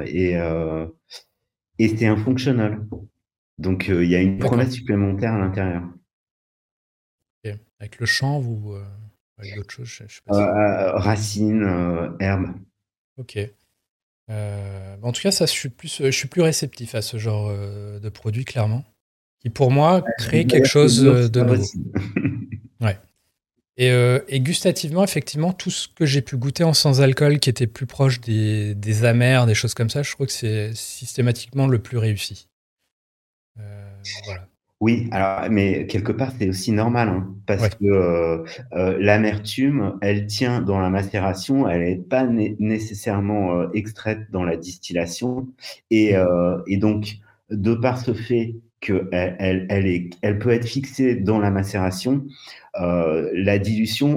et c'est un functional. Donc, il y a une
d'accord.
promesse supplémentaire à l'intérieur.
Ok. Avec le chanvre ou avec d'autres choses, je sais pas si.
Racines, herbes.
Ok. En tout cas, ça, je suis plus réceptif à ce genre de produit, clairement, qui pour moi crée quelque
D'ailleurs, c'est
chose
dur, c'est
de
pas
nouveau.
possible.
Ouais. Et gustativement, effectivement, tout ce que j'ai pu goûter en sans alcool, qui était plus proche des amers, des choses comme ça, je trouve que c'est systématiquement le plus réussi. Voilà.
Oui, alors, mais quelque part, c'est aussi normal, hein, parce
Ouais.
que l'amertume, elle tient dans la macération, elle n'est pas nécessairement extraite dans la distillation.
Mm.
Et donc, de par ce fait elle peut être fixée dans la macération, la dilution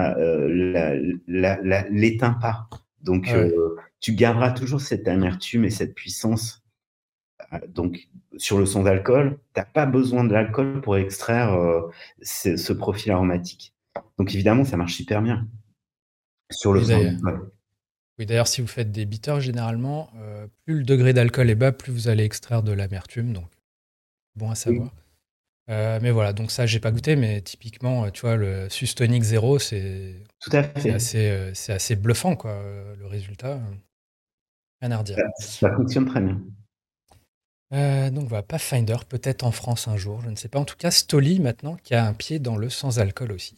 l'éteint pas. Donc,
Ouais.
tu garderas toujours cette amertume et cette puissance donc, sur le sans d'alcool, tu n'as pas besoin de l'alcool pour extraire ce profil aromatique. Donc évidemment, ça marche super bien sur le
Oui,
plan
d'ailleurs,
alcool.
oui, d'ailleurs, si vous faites des bitters, généralement, plus le degré d'alcool est bas, plus vous allez extraire de l'amertume. Donc, bon à
Oui,
savoir. Mais voilà, donc ça, j'ai pas goûté, mais typiquement, tu vois, le Sustonic Zero,
tout à fait.
c'est assez bluffant, quoi, le résultat. Rien à redire.
Ça fonctionne très bien.
Donc voilà, Pathfinder, peut-être en France un jour, je ne sais pas. En tout cas, Stoli, maintenant, qui a un pied dans le sans-alcool aussi.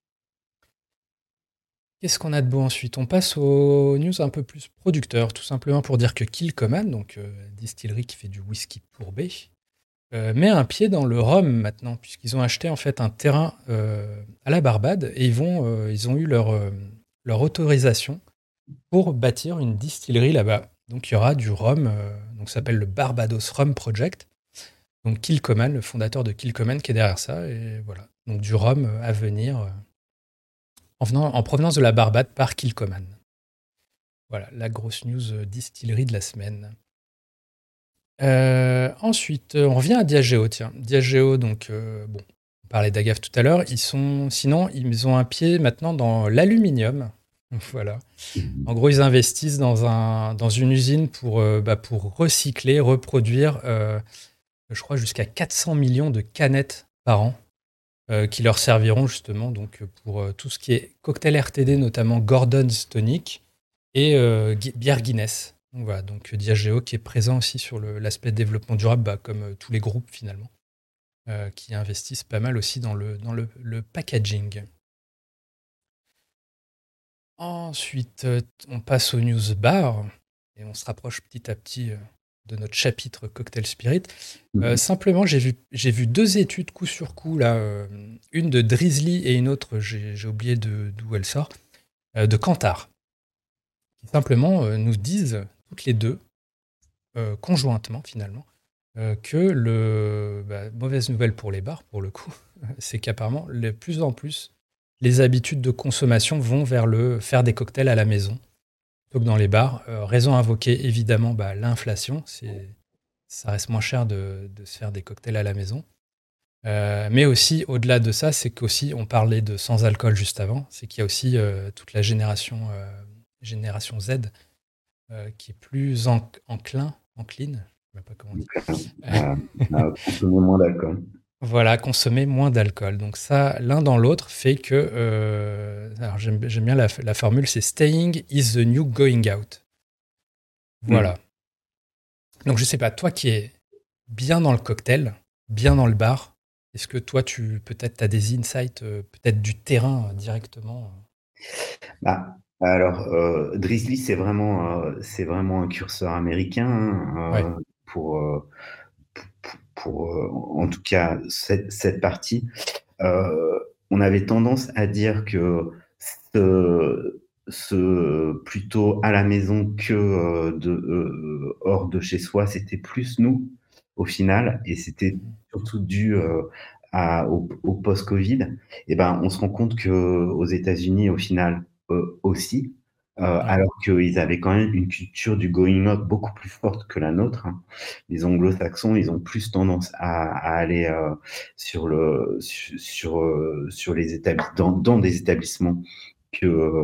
Qu'est-ce qu'on a de beau ensuite? On passe aux news un peu plus producteurs, tout simplement pour dire que Kilchoman, donc distillerie qui fait du whisky tourbé, met un pied dans le rhum maintenant, puisqu'ils ont acheté en fait un terrain à la Barbade et ils ont eu leur autorisation pour bâtir une distillerie là-bas. Donc il y aura du rhum, donc ça s'appelle le Barbados Rum Project. Donc Kilchoman, le fondateur de Kilchoman qui est derrière ça, et voilà. Donc du rhum à venir en provenance de la Barbade par Kilchoman. Voilà, la grosse news distillerie de la semaine. Ensuite, on revient à Diageo, tiens. Diageo, donc, bon, on parlait d'Agave tout à l'heure. Sinon, ils ont un pied maintenant dans l'aluminium. Voilà. En gros, ils investissent dans une usine pour recycler, reproduire, je crois, jusqu'à 400 millions de canettes par an, qui leur serviront justement donc, pour tout ce qui est cocktail RTD, notamment Gordon's Tonic et bière Guinness. Donc voilà, donc Diageo qui est présent aussi sur l'aspect développement durable, comme tous les groupes finalement, qui investissent pas mal aussi dans le packaging. Ensuite, on passe aux news bar et on se rapproche petit à petit de notre chapitre cocktail spirit.
Mhm.
Simplement, j'ai vu deux études coup sur coup là, une de Drizzly et une autre, j'ai oublié d'où elle sort, de Kantar, qui simplement nous disent toutes les deux conjointement finalement que mauvaise nouvelle pour les bars pour le coup, c'est qu'apparemment de plus en plus les habitudes de consommation vont vers le faire des cocktails à la maison plutôt que dans les bars. Raison invoquée évidemment l'inflation, ça reste moins cher de se faire des cocktails à la maison. Mais aussi, au-delà de ça, c'est qu'aussi, on parlait de sans alcool juste avant, c'est qu'il y a aussi toute la génération Z qui est plus encline, je sais même pas comment on dit,
Donc, à, à consommer moins d'alcool.
voilà, consommer moins d'alcool. Donc ça, l'un dans l'autre, fait que, alors j'aime bien la formule, c'est staying is the new going out.
Mm.
Voilà. Donc je sais pas, toi qui es bien dans le cocktail, bien dans le bar, est-ce que toi, peut-être, as des insights, peut-être du terrain directement?
Alors, Drizzly, c'est vraiment un curseur américain,
Ouais.
hein, en tout cas cette partie. On avait tendance à dire que plutôt à la maison que hors de chez soi, c'était plus nous au final, et c'était
Mhm.
surtout dû au post-Covid. Et ben, on se rend compte que aux États-Unis, au final, aussi,
Ouais.
alors qu'ils avaient quand même une culture du going out beaucoup plus forte que la nôtre, hein. Les Anglo-Saxons, ils ont plus tendance à aller sur les dans des établissements que,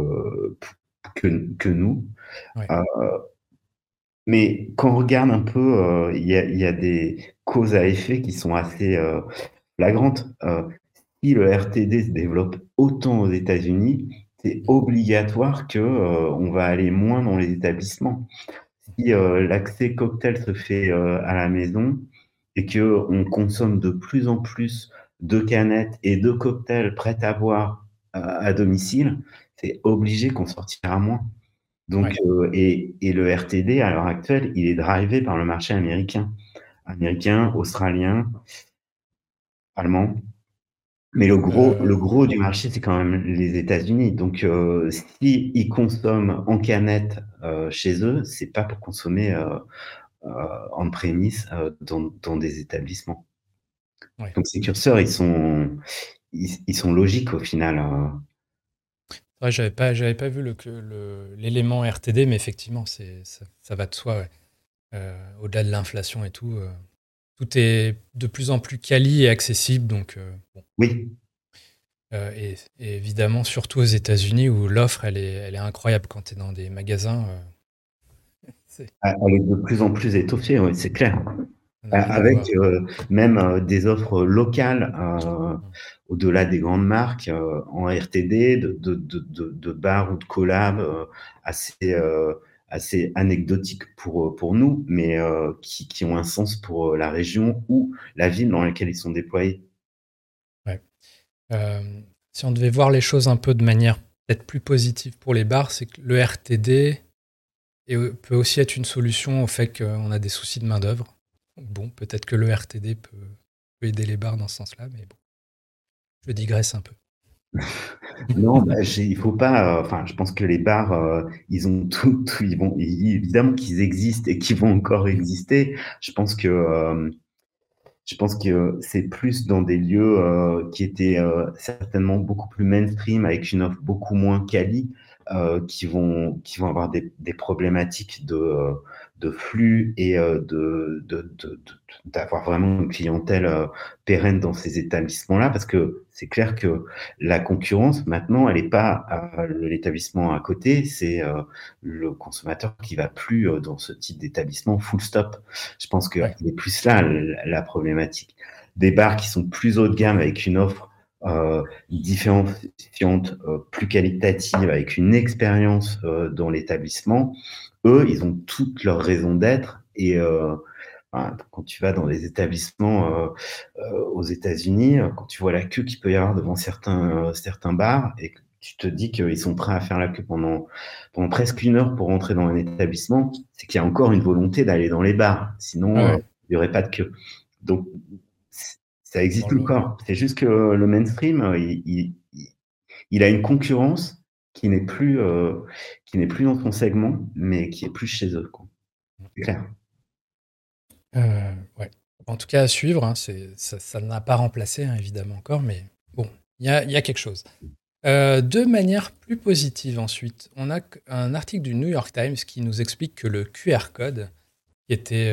que nous.
Ouais.
Euh, mais quand on regarde un peu, il y a des causes à effet qui sont assez flagrantes. Si le RTD se développe autant aux États-Unis, c'est obligatoire que on va aller moins dans les établissements. Si l'accès cocktail se fait à la maison et que on consomme de plus en plus de canettes et de cocktails prêts à boire à domicile, c'est obligé qu'on sortira moins. Donc,
Ouais.
et le RTD à l'heure actuelle, il est drivé par le marché américain, australien, allemand. Mais le gros du marché, c'est quand même les États-Unis. Donc, si ils consomment en canette chez eux, c'est pas pour consommer en prémisse dans des établissements.
Ouais.
Donc ces curseurs, ils sont logiques au final.
Ouais, j'avais pas vu l'élément RTD, mais effectivement, ça va de soi, ouais. Au-delà de l'inflation et tout, tout est de plus en plus quali et accessible, donc bon.
Oui,
Et évidemment, surtout aux États-Unis où l'offre, elle est incroyable quand tu es dans des magasins.
Elle est de plus en plus étoffée, oui, c'est clair.
Ça n'a rien à
Avec
voir.
même des offres locales
Mm.
au-delà des grandes marques en RTD, de bars ou de collabs assez anecdotiques pour nous, mais qui ont un sens pour la région ou la ville dans laquelle ils sont déployés.
Ouais. Si on devait voir les choses un peu de manière peut-être plus positive pour les bars, c'est que le RTD peut aussi être une solution au fait qu'on a des soucis de main-d'œuvre. Bon, peut-être que le RTD peut aider les bars dans ce sens-là, mais bon, je digresse un peu.
Non, bah, il faut pas. Enfin, je pense que les bars, ils ont ils vont évidemment qu'ils existent et qu'ils vont encore exister. Je pense que c'est plus dans des lieux qui étaient certainement beaucoup plus mainstream, avec une offre beaucoup moins quali, qui vont avoir des problématiques de flux et d'avoir vraiment une clientèle pérenne dans ces établissements-là, parce que c'est clair que la concurrence, maintenant, elle n'est pas à l'établissement à côté, c'est le consommateur qui va plus dans ce type d'établissement full stop. Je pense qu'il
Ouais.
est plus là la problématique. Des bars qui sont plus haut de gamme avec une offre différenciante, plus qualitative, avec une expérience dans l'établissement, eux, ils ont toutes leurs raisons d'être. Et quand tu vas dans des établissements aux États-Unis, quand tu vois la queue qu'il peut y avoir devant certains bars et que tu te dis qu'ils sont prêts à faire la queue pendant presque 1 heure pour rentrer dans un établissement, c'est qu'il y a encore une volonté d'aller dans les bars. Sinon,
Ouais.
il n'y aurait pas de queue. Donc, ça
Dans
existe
le...
encore. C'est juste que le mainstream, il a une concurrence qui n'est plus, dans son segment, mais qui est plus chez eux, quoi. C'est clair.
Ouais. En tout cas, à suivre, hein, ça n'a pas remplacé, hein, évidemment, encore, mais bon, il y a quelque chose. De manière plus positive, ensuite, on a un article du New York Times qui nous explique que le QR code, qui était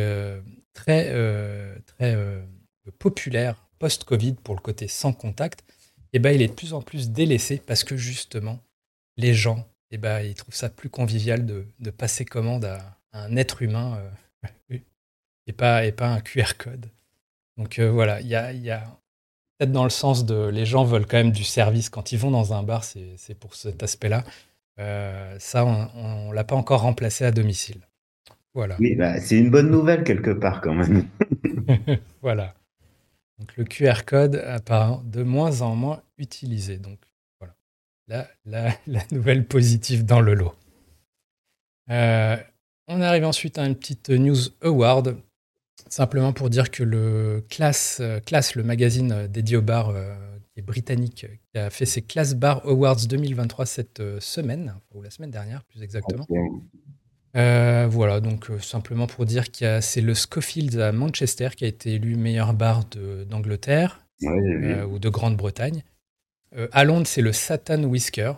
très populaire post-Covid pour le côté sans contact, eh ben, il est de plus en plus délaissé parce que justement, les gens, eh ben, ils trouvent ça plus convivial de passer commande à un être humain et pas un QR code. Donc voilà, il y a peut-être dans le sens de les gens veulent quand même du service quand ils vont dans un bar, c'est pour cet aspect-là. Ça, on ne l'a pas encore remplacé à domicile. Voilà.
Oui, bah, c'est une bonne nouvelle quelque part quand même.
Voilà. Donc le QR code apparaît de moins en moins utilisé. Donc voilà, la nouvelle positive dans le lot. On arrive ensuite à une petite news award, simplement pour dire que le Class, le magazine dédié au bar qui est britannique, qui a fait ses Class Bar Awards 2023 cette semaine, ou la semaine dernière plus exactement.
Ok.
Voilà, donc simplement pour dire c'est le Scofield à Manchester qui a été élu meilleur bar d'Angleterre
Ouais, j'ai vu.
ou de Grande-Bretagne. À Londres, c'est le Satan Whisker.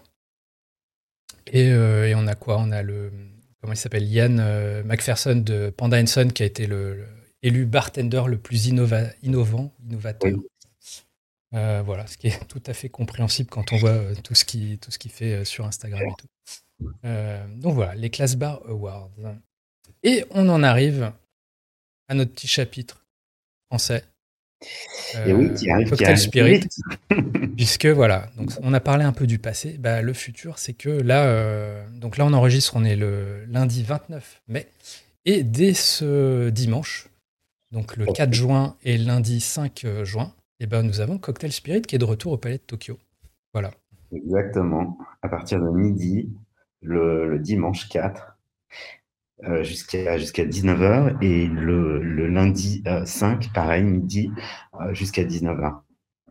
Et on a quoi? On a comment il s'appelle? Ian McPherson de Panda Son qui a été élu bartender le plus innovateur.
Oui.
Voilà, ce qui est tout à fait compréhensible quand on voit tout ce qu'il fait sur Instagram et tout. Donc voilà, les Class Bar Awards. Et on en arrive à notre petit chapitre français,
Et oui, qui
Cocktail
arrive
Spirit,
vite.
puisque voilà, donc on a parlé un peu du passé. Bah, le futur, c'est que là, donc là on enregistre, on est le lundi 29 mai, et dès ce dimanche, donc le 4 juin et lundi 5 juin, et ben nous avons Cocktail Spirit qui est de retour au Palais de Tokyo. Voilà.
Exactement. À partir de midi, le dimanche 4, jusqu'à 19h, et le lundi 5, pareil, midi, jusqu'à 19h,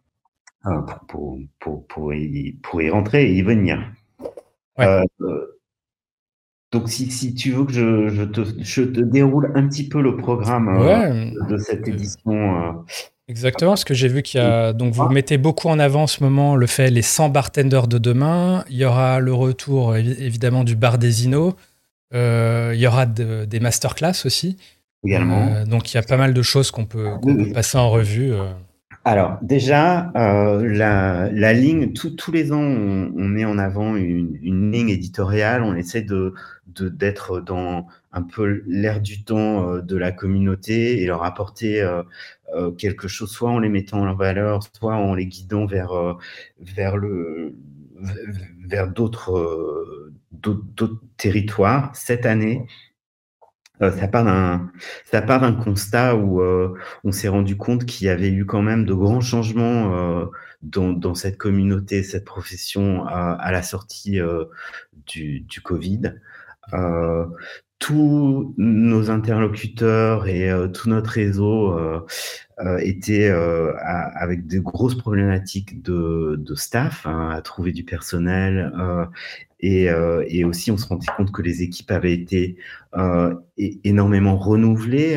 pour y rentrer et y venir.
Ouais.
Donc, si tu veux que je te déroule un petit peu le programme
Ouais.
de cette
euh,
édition.
Exactement, parce que j'ai vu qu'il y a. Donc, vous mettez beaucoup en avant en ce moment le fait les 100 bartenders de demain. Il y aura le retour, évidemment, du bar des Inos. Il y aura des masterclass aussi.
Également.
Donc, il y a pas mal de choses qu'on peut,
Oui,
qu'on peut
oui.
passer en revue.
Alors déjà, la ligne, tous les ans, on met en avant une ligne éditoriale. On essaie d'être dans un peu l'air du temps de la communauté et leur apporter quelque chose, soit en les mettant en valeur, soit en les guidant vers le vers d'autres territoires. Cette année, ça part d'un constat où, on s'est rendu compte qu'il y avait eu quand même de grands changements, dans cette communauté, cette profession à la sortie, du covid. Heu, Tous nos interlocuteurs et tout notre réseau, étaient, avec de grosses problématiques de staff, hein, à trouver du personnel, et aussi on se rendait compte que les équipes avaient été énormément renouvelées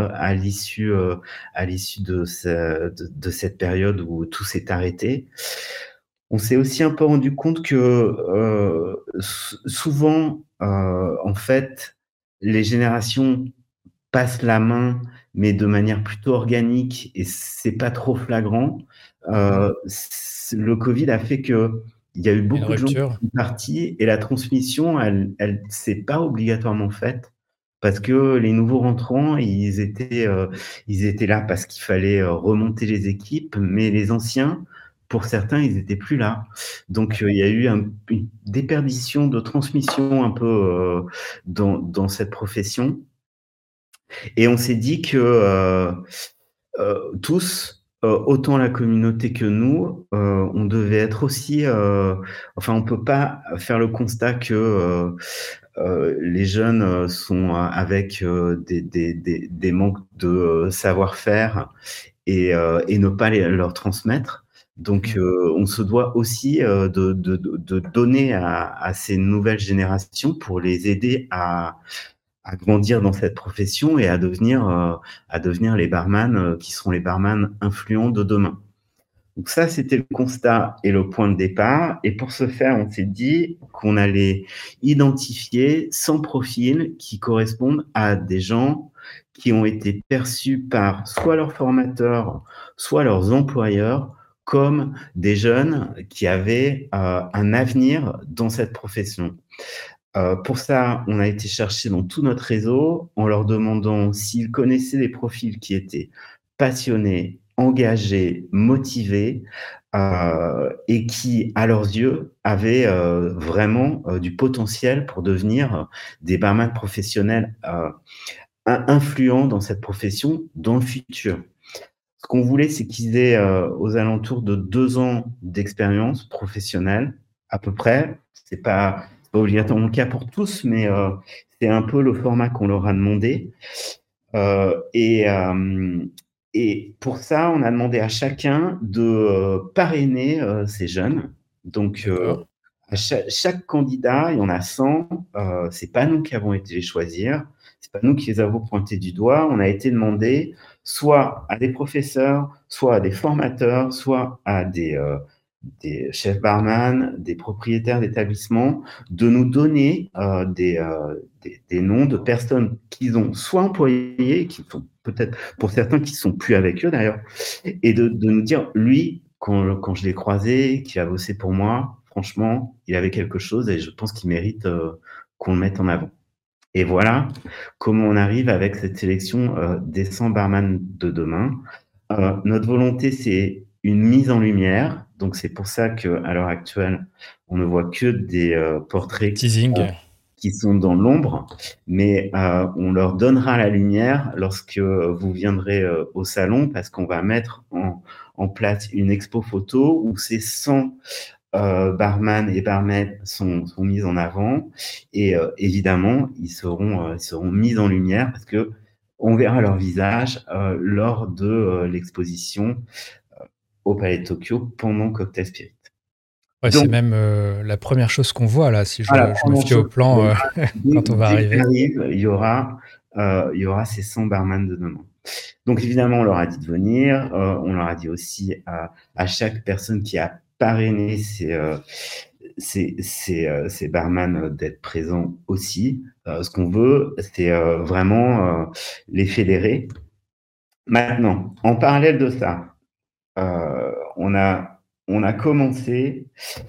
à l'issue de cette période où tout s'est arrêté. On s'est aussi un peu rendu compte que souvent, en fait, les générations passent la main, mais de manière plutôt organique et c'est pas trop flagrant.
Mmh.
Le Covid a fait qu'il y a eu
Une
beaucoup de gens qui
rupture?
sont partis et la transmission, elle s'est pas obligatoirement faite parce que les nouveaux rentrants, ils étaient là parce qu'il fallait, remonter les équipes, mais les anciens, pour certains, ils étaient plus là. Donc,
Ouais.
il y a eu une déperdition de transmission un peu, dans cette profession et on s'est dit que, tous, autant la communauté que nous, on devait être aussi, enfin, on peut pas faire le constat que, les jeunes, sont avec, des manques de, savoir-faire et ne pas leur transmettre. Donc,
Mmh.
on se doit aussi, de donner à ces nouvelles générations pour les aider à grandir dans cette profession et à devenir les barman, qui seront les barman influents de demain. Donc ça, c'était le constat et le point de départ. Et pour ce faire, on s'est dit qu'on allait identifier 100 profils qui correspondent à des gens qui ont été perçus par soit leurs formateurs, soit leurs employeurs comme des jeunes qui avaient un avenir dans cette profession. Pour ça, on a été chercher dans tout notre réseau en leur demandant s'ils connaissaient des profils qui étaient passionnés, engagés, motivés, et qui, à leurs yeux, avaient, vraiment, du potentiel pour devenir des barman professionnels, influents dans cette profession dans le futur. Ce qu'on voulait, c'est qu'ils aient, aux alentours de 2 ans d'expérience professionnelle, à peu près. C'est pas obligatoirement le cas pour tous, mais c'est un peu le format qu'on leur a demandé. Et pour ça, on a demandé à chacun de, parrainer, ces jeunes. Donc,
D'accord.
à chaque candidat, il y en a 100, c'est pas nous qui avons été les choisir, c'est pas nous qui les avons pointés du doigt. On a été demandé soit à des professeurs, soit à des formateurs, soit à des chefs barman, des propriétaires d'établissements, de nous donner des noms de personnes qu'ils ont soit employées, qui sont peut-être pour certains qui sont plus avec eux d'ailleurs, et de nous dire lui, quand je l'ai croisé, qu'il a bossé pour moi, franchement, il avait quelque chose et je pense qu'il mérite qu'on le mette en avant. Et voilà comment on arrive avec cette sélection des 100 barman de demain. Notre volonté, c'est une mise en lumière. Donc, c'est pour ça qu'à l'heure actuelle, on ne voit que des
Du
portraits
teasing.
qui sont dans l'ombre, mais on leur donnera la lumière lorsque vous viendrez au salon parce qu'on va mettre en place une expo photo où ces 100 barman et barmaid sont mises en avant et évidemment, ils seront mis en lumière parce que on verra leur visage, lors de, l'exposition, au Palais de Tokyo pendant Cocktail Spirit.
Ouais, c'est
Donc
même, la première chose qu'on voit là, si
voilà,
je me
première
fie au
chose qu'on
plan,
verra,
quand on va
dès que
arriver.
j'arrive, il y aura ces 100 barman de demain. Donc évidemment, on leur a dit de venir, on leur a dit aussi à chaque personne qui a parrainé ces barman d'être présents aussi. Ce qu'on veut, c'est vraiment les fédérer. Maintenant, en parallèle de ça, on a commencé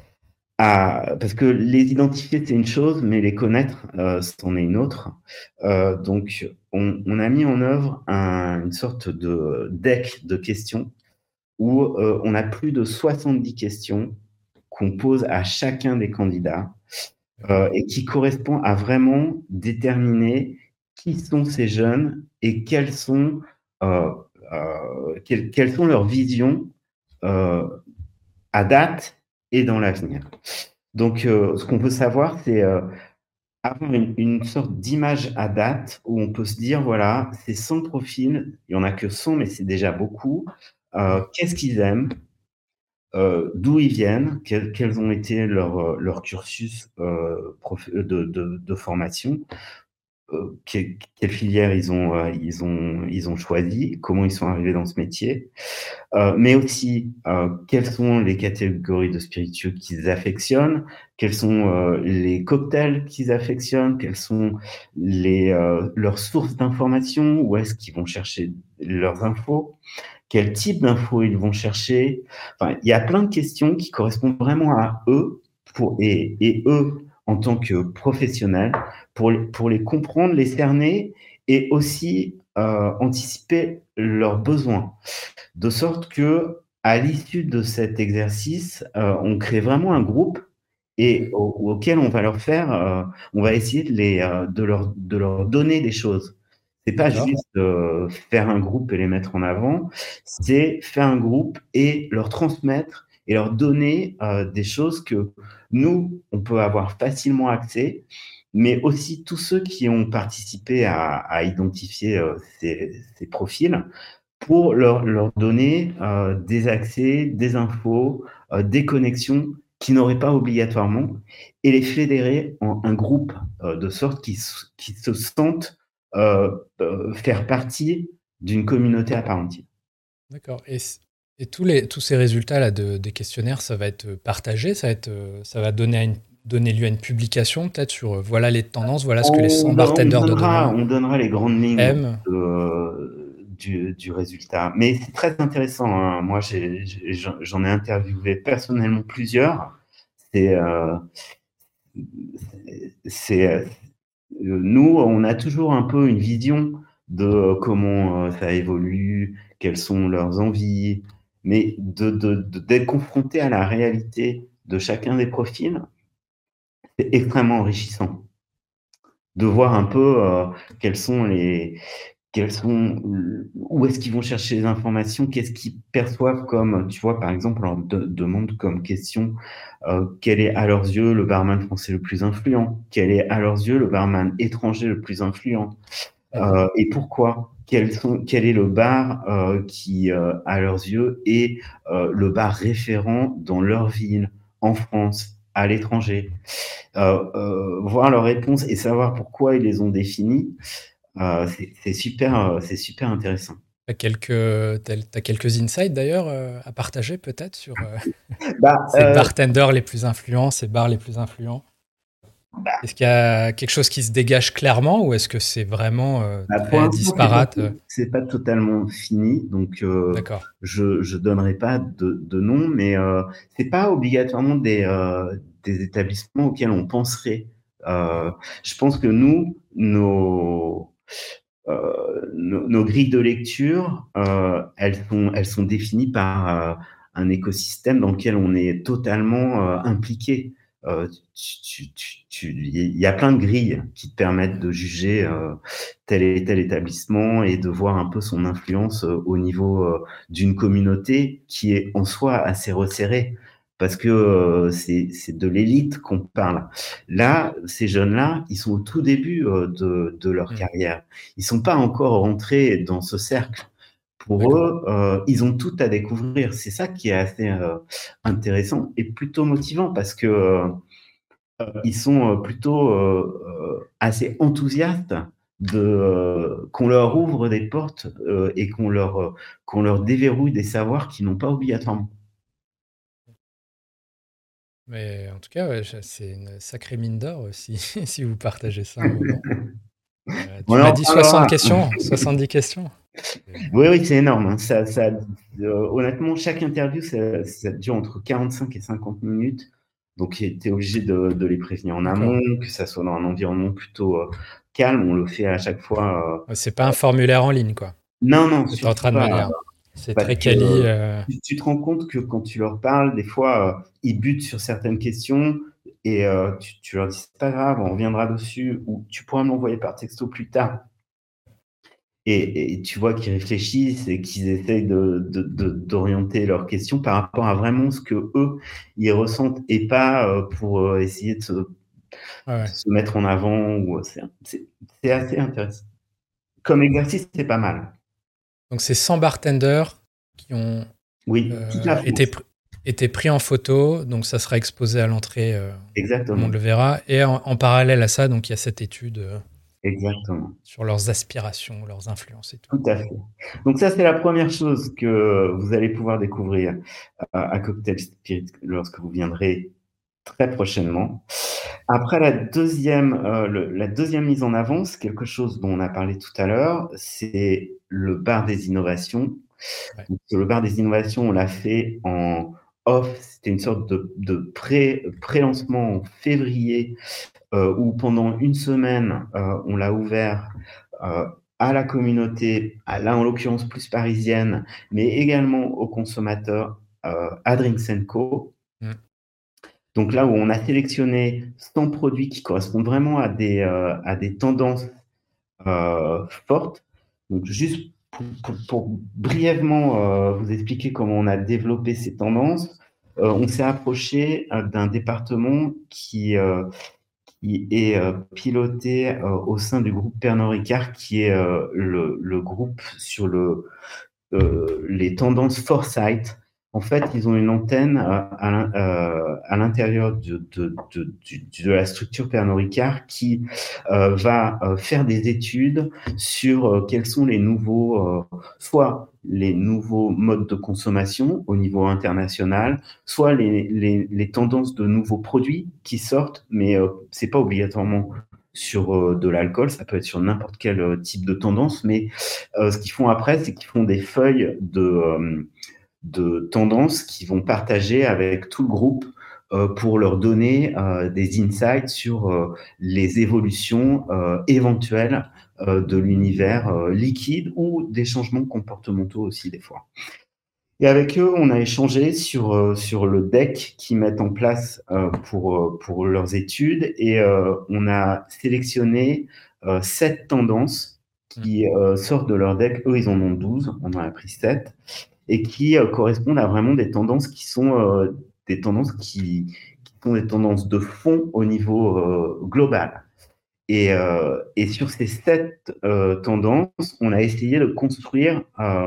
parce que les identifier, c'est une chose, mais les connaître, c'en est une autre. Donc on a mis en œuvre une sorte de deck de questions où, on a plus de 70 questions qu'on pose à chacun des candidats,
D'accord.
et qui correspond à vraiment déterminer qui sont ces jeunes et heu quelles sont leurs visions, heu, à date et dans l'avenir. Donc, ce qu'on peut savoir, c'est, avoir une sorte d'image à date où on peut se dire: «Voilà, ces 100 profils, il y en a que 100, mais c'est déjà beaucoup.
Mmh.
Qu'est-ce qu'ils aiment? D'où ils viennent? Quels ont été leurs cursus, de formation? Quelle filière ils ont choisi? Comment ils sont arrivés dans ce métier? Mais aussi, quelles sont les catégories de spiritueux qu'ils affectionnent? Quels sont, les cocktails qu'ils affectionnent? Quelles sont leurs sources d'informations? Où est-ce qu'ils vont chercher leurs infos? Quel type d'infos ils vont chercher? Enfin, il y a plein de questions qui correspondent vraiment à eux et eux, en tant que professionnels, pour les comprendre, les cerner et aussi, anticiper leurs besoins. De sorte que, à l'issue de cet exercice, on crée vraiment un groupe et auquel on va leur faire, on va essayer de leur donner des choses. C'est pas
D'accord.
juste, faire un groupe et les mettre en avant, c'est faire un groupe et leur transmettre et leur donner, des choses que nous, on peut avoir facilement accès, mais aussi tous ceux qui ont participé à identifier, ces profils pour leur donner, des accès, des infos, des connexions qu'ils n'auraient pas obligatoirement et les fédérer en un groupe, de sorte qu'ils se sentent, faire partie d'une communauté à part entière.
D'accord. Et tous ces résultats-là des questionnaires, ça va être partagé, ça va donner lieu à une publication, peut-être sur voilà les tendances, voilà ce que les 100 bartenders de demain
On donnera les grandes lignes
aiment.
du résultat. Mais c'est très intéressant, hein. Moi, j'en ai interviewé personnellement plusieurs. C'est, c'est, nous, on a toujours un peu une vision de comment ça évolue, quelles sont leurs envies, mais d'être confronté à la réalité de chacun des profils, c'est extrêmement enrichissant. De voir un peu quels sont quels sont, où est-ce qu'ils vont chercher les informations, qu'est-ce qu'ils perçoivent comme, tu vois, par exemple, on leur demande comme question, quel est à leurs yeux le barman français le plus influent? Quel est à leurs yeux le barman étranger le plus influent?
Mhm.
Et pourquoi? Quel est le bar qui, à leurs yeux, est le bar référent dans leur ville, en France, à l'étranger? Voir leurs réponses et savoir pourquoi ils les ont définies, c'est super intéressant.
T'as quelques insights d'ailleurs à partager peut-être sur
Bah,
ces bartenders les plus influents, ces bars les plus influents. Est-ce qu'il y a quelque chose qui se dégage clairement ou est-ce que c'est vraiment
pour
très
l'instant,
disparate
c'est pas totalement fini, donc
D'accord.
je donnerai pas de nom, mais c'est pas obligatoirement des établissements auxquels on penserait. Je pense que nous, nos grilles de lecture, elles sont définies par un écosystème dans lequel on est totalement impliqué. Il y a plein de grilles qui te permettent de juger tel et tel établissement et de voir un peu son influence au niveau d'une communauté qui est en soi assez resserrée parce que c'est de l'élite qu'on parle. Là, ces jeunes-là, ils sont au tout début de leur
Hmm.
carrière. Ils sont pas encore rentrés dans ce cercle. Pour
D'accord.
eux, ils ont tout à découvrir. C'est ça qui est assez intéressant et plutôt motivant parce que ils sont plutôt assez enthousiastes qu'on leur ouvre des portes et qu'on leur déverrouille des savoirs qu'ils n'ont pas obligatoirement.
Mais en tout cas, ouais, c'est une sacrée mine d'or si, si vous partagez ça à un moment.
On
Tu m'as
en
dit 60
parlera.
questions, 70 questions.
Oui, oui, c'est énorme, hein. Honnêtement, chaque interview, ça dure entre 45 et 50 minutes. Donc, tu es obligé de les prévenir en
D'accord.
amont, que ça soit dans un environnement plutôt calme. On le fait à chaque fois.
Ouais, c'est pas un formulaire en ligne, quoi.
Non, non,
Ce que tu es en
surtout
train de me
pas.
dire. C'est
Parce
très
que
quali.
tu te rends compte que quand tu leur parles, des fois, ils butent sur certaines questions et tu leur dis, c'est pas grave, on reviendra dessus, ou tu pourras me l'envoyer par texto plus tard. Et tu vois qu'ils réfléchissent et qu'ils essayent d'orienter leurs questions par rapport à vraiment ce que eux ils ressentent et pas pour essayer de
Ouais.
se mettre en avant. C'est assez intéressant. Comme exercice, c'est pas mal.
Donc, c'est 100 bartenders qui ont
Oui, toute la
été,
France.
été pris en photo. Donc, ça sera exposé à l'entrée. Tout le monde
Exactement.
le verra. Et en parallèle à ça, donc, il y a cette étude
Exactement.
sur leurs aspirations, leurs influences et tout.
Tout à fait. Donc ça, c'est la première chose que vous allez pouvoir découvrir à Cocktail Spirit lorsque vous viendrez très prochainement. Après, la deuxième mise en avant, c'est quelque chose dont on a parlé tout à l'heure, c'est le bar des innovations.
Ouais.
Donc, le bar des innovations, on l'a fait en off, c'était une sorte de pré-lancement en février, où pendant une semaine, on l'a ouvert euh, à la communauté, là en l'occurrence plus parisienne, mais également aux consommateurs à Drinks Co.
Mm.
Donc là où on a sélectionné 100 produits qui correspondent vraiment à des tendances fortes. Donc juste pour brièvement vous expliquer comment on a développé ces tendances, on s'est approché d'un département qui est piloté au sein du groupe Pernod Ricard, qui est le groupe sur les tendances Foresight. En fait, ils ont une antenne à l'intérieur de la structure Pernod Ricard qui va faire des études sur quels sont les nouveaux, soit les nouveaux modes de consommation au niveau international, soit les tendances de nouveaux produits qui sortent, mais c'est pas obligatoirement sur de l'alcool, ça peut être sur n'importe quel type de tendance, mais ce qu'ils font après, c'est qu'ils font des feuilles de tendances qu'ils vont partager avec tout le groupe pour leur donner des insights sur les évolutions éventuelles de l'univers liquide ou des changements comportementaux aussi des fois. Et avec eux, on a échangé sur le deck qu'ils mettent en place pour leurs études et on a sélectionné 7 tendances
Mm.
qui sortent de leur deck. Eux, ils en ont 12, on en a pris 7 et qui correspondent à vraiment des tendances qui sont des tendances qui sont des tendances de fond au niveau global. Et sur ces 7 tendances, on a essayé de construire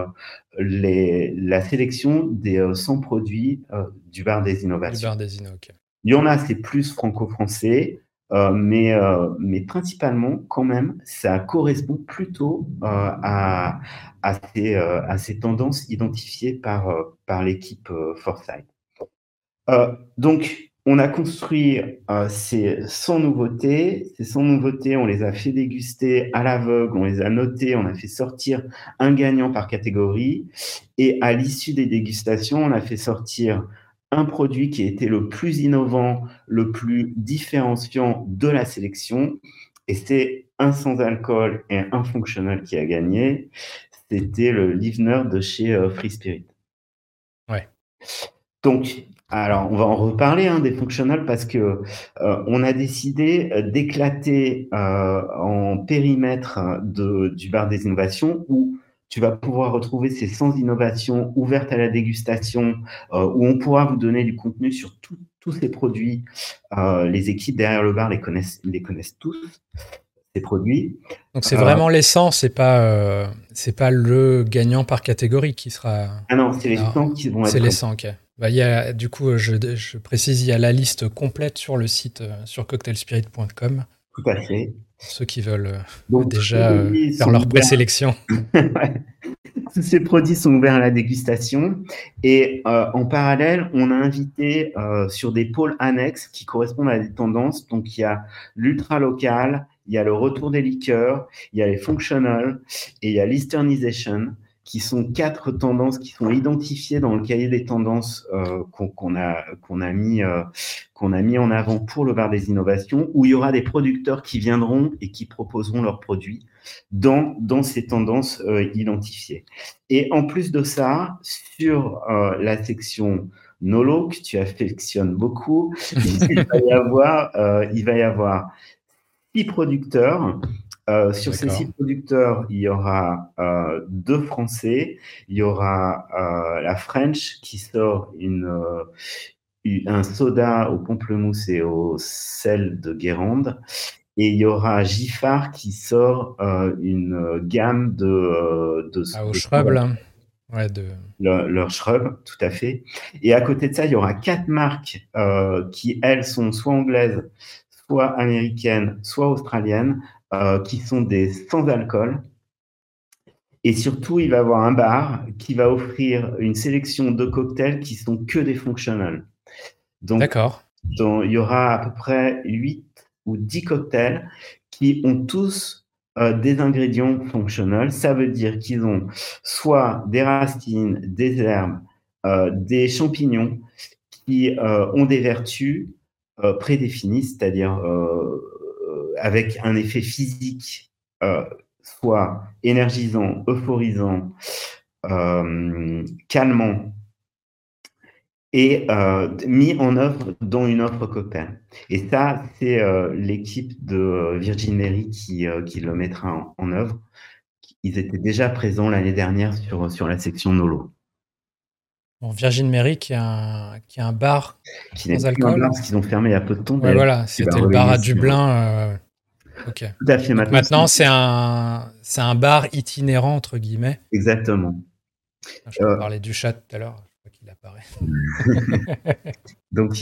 la sélection des 100 produits du bar des
Du
innovations.
bar des Inno, ok.
Il y en a, c'est plus franco-français, mais principalement, quand même, ça correspond plutôt à ces tendances identifiées par l'équipe Foresight. Donc, on a construit ces 100 nouveautés. Ces 100 nouveautés, on les a fait déguster à l'aveugle, on les a notées, on a fait sortir un gagnant par catégorie. Et à l'issue des dégustations, on a fait sortir un produit qui était le plus innovant, le plus différenciant de la sélection. Et c'est un sans alcool et un fonctionnel qui a gagné. C'était le Livner de chez Free Spirit.
Ouais.
Donc, alors, on va en reparler des fonctionnels parce que on a décidé d'éclater en périmètre du bar des innovations où tu vas pouvoir retrouver ces 100 innovations ouvertes à la dégustation, où on pourra vous donner du contenu sur tous ces produits. Les équipes derrière le bar les connaissent tous, ces produits.
Donc, c'est
Euh,
vraiment l'essence, c'est pas le gagnant par catégorie qui sera.
ah non, c'est les
Non,
100 qui vont
c'est
être.
les 100, ok. Bah, il y a, du coup, je précise, il y a la liste complète sur le site, sur cocktailspirit.com,
Tout à fait.
pour ceux qui veulent
Donc, tous ces
déjà
produits
faire
sont
leur
ouverts.
présélection.
Tous ces produits sont ouverts à la dégustation et en parallèle, on a invité sur des pôles annexes qui correspondent à des tendances. Donc, il y a l'ultra local, il y a le retour des liqueurs, il y a les functional et il y a l'easternization, qui sont 4 tendances qui sont identifiées dans le cahier des tendances qu'on a mis en avant pour le bar des innovations, où il y aura des producteurs qui viendront et qui proposeront leurs produits dans ces tendances identifiées. Et en plus de ça, sur la section Nolo, que tu affectionnes beaucoup, il va y avoir 6 producteurs. Sur ces 6 producteurs, il y aura 2 Français. Il y aura la French qui sort un soda au pamplemousse et au sel de Guérande. Et il y aura Giffard qui sort une gamme
au shrub, là. Ouais,
leur shrub, tout à fait. Et à côté de ça, il y aura 4 marques qui, elles, sont soit anglaises, soit américaines, soit australiennes, qui sont des sans-alcool. Et surtout, il va y avoir un bar qui va offrir une sélection de cocktails qui sont que des functional. Donc,
d'accord.
Il y aura à peu près 8 ou 10 cocktails qui ont tous des ingrédients functional. Ça veut dire qu'ils ont soit des racines, des herbes, des champignons qui ont des vertus prédéfinies, c'est-à-dire avec un effet physique, soit énergisant, euphorisant, calmant, et mis en œuvre dans une offre cocktail. Et ça, c'est l'équipe de Virgin Mary qui le mettra en œuvre. Ils étaient déjà présents l'année dernière sur la section Nolo.
Bon, Virgin Mary qui a un bar
qui n'est
sans
plus un
alcool.
bar parce qu'ils ont fermé il y a peu de temps.
Ouais, voilà, c'était le bar à Dublin. Ok.
Tout à fait.
Donc maintenant, c'est un bar itinérant, entre guillemets.
Exactement.
Je peux parler du chat tout à l'heure, je crois qu'il apparaît.
Donc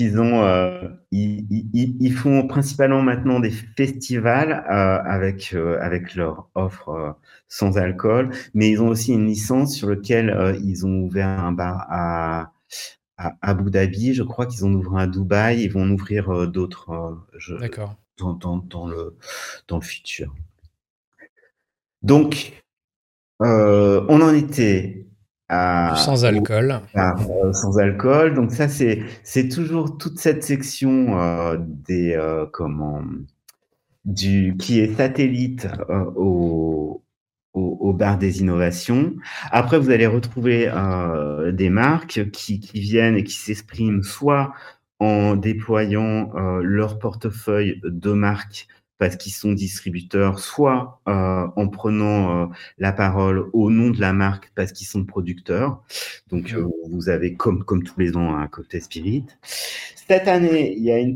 ils font principalement maintenant des festivals avec leur offre sans alcool, mais ils ont aussi une licence sur laquelle ils ont ouvert un bar à Abu Dhabi. Je crois qu'ils en ouvrent un à Dubaï. Ils vont en ouvrir d'autres
D'accord.
dans le futur. Donc on en était
du sans alcool.
Sans alcool. Donc ça, c'est toujours toute cette section qui est satellite au bar des innovations. Après, vous allez retrouver des marques qui viennent et qui s'expriment soit en déployant leur portefeuille de marques parce qu'ils sont distributeurs, soit en prenant la parole au nom de la marque parce qu'ils sont producteurs. Donc, vous avez, comme tous les ans, un cocktail spirit. Cette année, il y a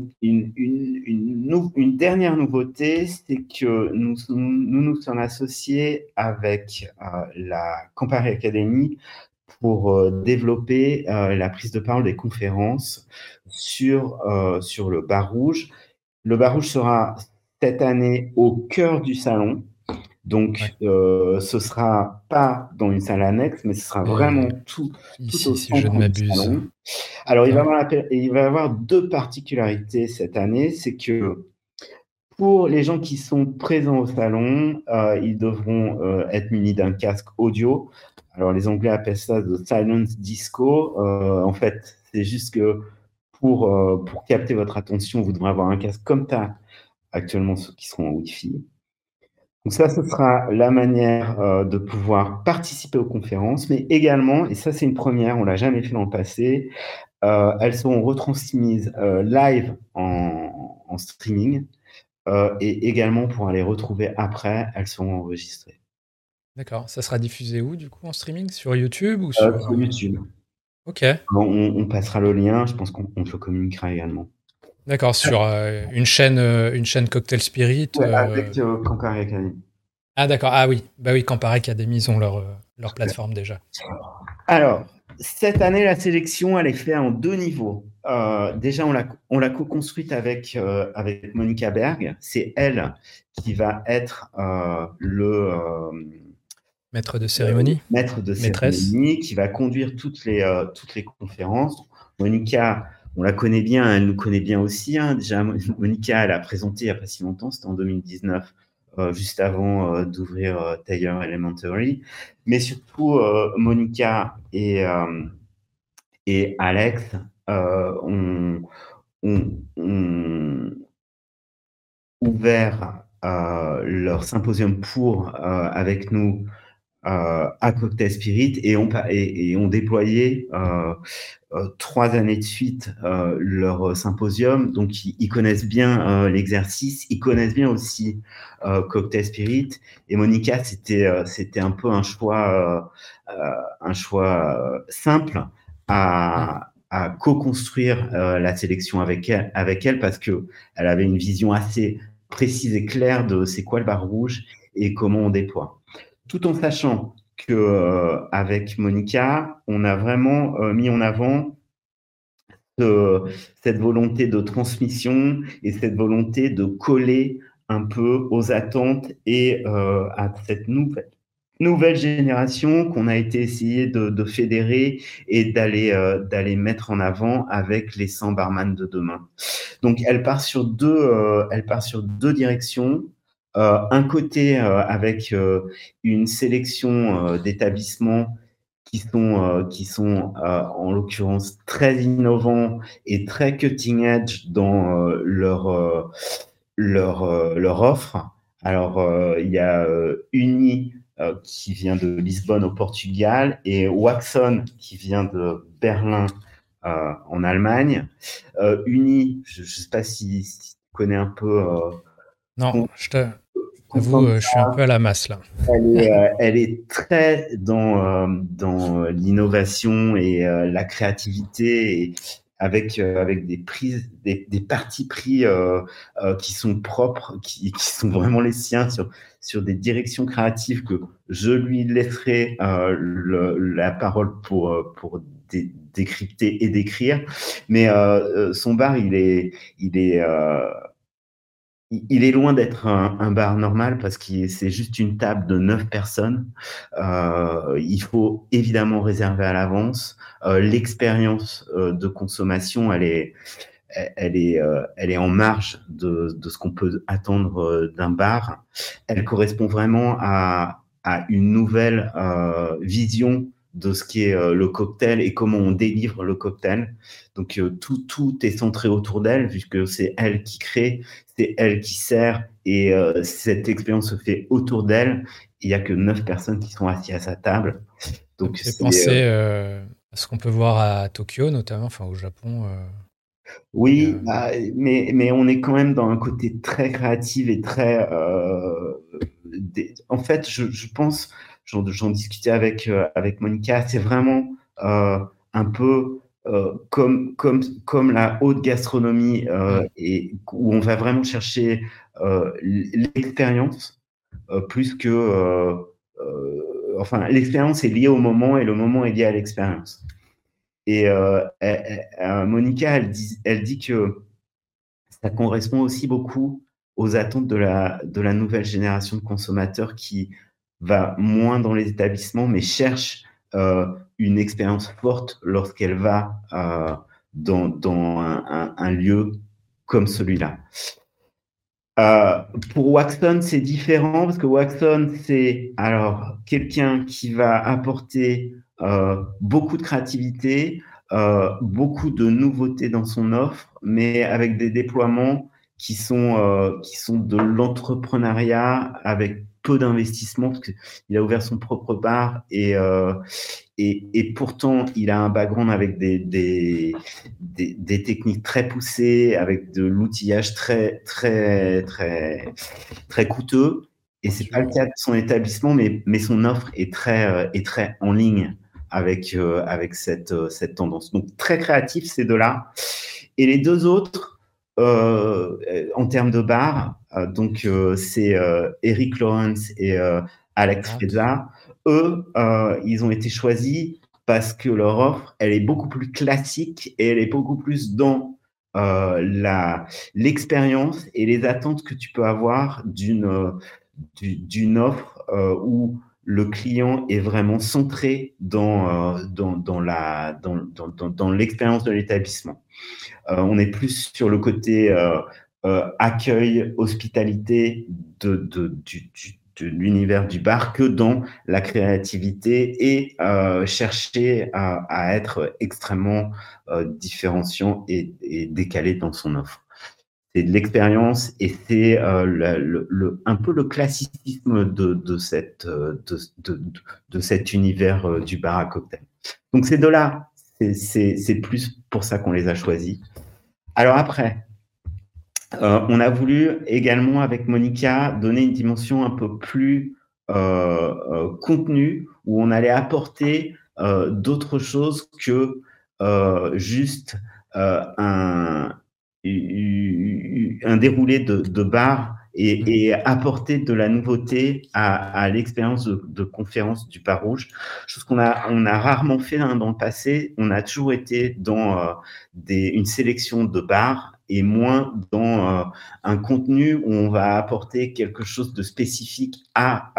une dernière nouveauté, c'est que nous sommes associés avec la Campari Academy pour développer la prise de parole des conférences sur le bar rouge. Le bar rouge sera cette année au cœur du salon. Donc, ce sera pas dans une salle annexe, mais ce sera vraiment tout
ici,
au
si je ne
centre du
m'abuse.
salon. Alors, il va y avoir 2 particularités cette année. C'est que pour les gens qui sont présents au salon, ils devront être munis d'un casque audio. Alors, les Anglais appellent ça the silence disco. En fait, c'est juste que pour capter votre attention, vous devrez avoir un casque comme tu as actuellement ceux qui seront en Wi-Fi. Donc ça, ce sera la manière de pouvoir participer aux conférences, mais également, et ça c'est une première, on l'a jamais fait dans le passé, elles seront retransmises live en streaming et également pour les retrouver après, elles seront enregistrées.
D'accord. Ça sera diffusé où du coup en streaming? Sur YouTube ou sur
YouTube.
Ok.
On passera le lien, je pense qu'on te le communiquera également.
D'accord, sur une chaîne Cocktail Spirit.
Ouais, avec Campari Academy.
Ah d'accord, ah oui, bah oui, Campari Academy, ils ont leur plateforme déjà.
Alors, cette année, la sélection, elle est faite en 2 niveaux. Déjà, on l'a co-construite avec Monica Berg. C'est elle qui va être le
maître de cérémonie.
Cérémonie, qui va conduire toutes les conférences. Monica, on la connaît bien, elle nous connaît bien aussi. Déjà, Monica, elle a présenté il n'y a pas si longtemps, c'était en 2019, juste avant d'ouvrir Thayer Elementary. Mais surtout, Monica et Alex ont ouvert leur symposium avec nous à Cocktail Spirit et ont déployé 3 années de suite leur symposium. Donc, ils connaissent bien l'exercice, ils connaissent bien aussi Cocktail Spirit. Et Monica, c'était un peu un choix simple à co-construire la sélection avec elle parce que elle avait une vision assez précise et claire de c'est quoi le bar rouge et comment on déploie. Tout en sachant que avec Monica, on a vraiment mis en avant cette volonté de transmission et cette volonté de coller un peu aux attentes et à cette nouvelle génération qu'on a été essayé de fédérer et d'aller mettre en avant avec les 100 barman de demain. Donc elle part sur deux directions. Un côté avec une sélection d'établissements qui sont en l'occurrence très innovants et très cutting edge dans leur offre. Alors, il y a Uni qui vient de Lisbonne au Portugal et Waxon qui vient de Berlin en Allemagne. Uni, je ne sais pas si tu connais un peu.
Non, t'avoue, je suis un peu à la masse là.
Elle est très dans l'innovation et la créativité et avec des partis pris qui sont propres, qui sont vraiment les siens sur des directions créatives que je lui laisserai la parole décrypter et décrire. Mais son bar, il est loin d'être un bar normal parce que c'est juste une table de 9 personnes. Il faut évidemment réserver à l'avance. L'expérience de consommation, elle est en marge de ce qu'on peut attendre d'un bar. Elle correspond vraiment à une nouvelle vision de ce qui est le cocktail et comment on délivre le cocktail. Donc tout est centré autour d'elle, puisque c'est elle qui crée, c'est elle qui sert, et cette expérience se fait autour d'elle. Il n'y a que 9 personnes qui sont assises à sa table.
Ça me
Donc
fait penser à ce qu'on peut voir à Tokyo, notamment, enfin au Japon.
oui, mais on est quand même dans un côté très créatif et très. En fait, je pense, j'en discutais avec Monica, c'est vraiment un peu comme la haute gastronomie et où on va vraiment chercher l'expérience plus que. Enfin, l'expérience est liée au moment et le moment est lié à l'expérience. Et Monica, elle dit que ça correspond aussi beaucoup aux attentes de la nouvelle génération de consommateurs qui va moins dans les établissements, mais cherche une expérience forte lorsqu'elle va dans un lieu comme celui-là. Pour Waxon, c'est différent parce que Waxon, c'est alors quelqu'un qui va apporter beaucoup de créativité, beaucoup de nouveautés dans son offre, mais avec des déploiements qui sont de l'entrepreneuriat avec peu d'investissement parce qu'il a ouvert son propre bar et pourtant, il a un background avec des techniques très poussées, avec de l'outillage très coûteux. Et c'est pas le cas de son établissement, mais son offre est très en ligne avec cette tendance. Donc, très créatif, ces deux-là. Et les deux autres, en termes de bar, c'est Eric Lawrence et Alex Freza. Eux, ils ont été choisis parce que leur offre, elle est beaucoup plus classique et elle est beaucoup plus dans l'expérience et les attentes que tu peux avoir d'une offre où le client est vraiment centré dans l'expérience de l'établissement. On est plus sur le côté accueil, hospitalité de l'univers du bar que dans la créativité et chercher à être extrêmement différenciant et décalé dans son offre. C'est de l'expérience et c'est un peu le classicisme de cet univers du bar à cocktail. Donc ces deux-là, c'est plus pour ça qu'on les a choisis. Alors après, on a voulu également avec Monica donner une dimension un peu plus contenue où on allait apporter d'autres choses que juste un déroulé de bar et apporter de la nouveauté à l'expérience de conférence du bar rouge, chose qu'on a rarement fait dans le passé. On a toujours été dans une sélection de bars et moins dans un contenu où on va apporter quelque chose de spécifique à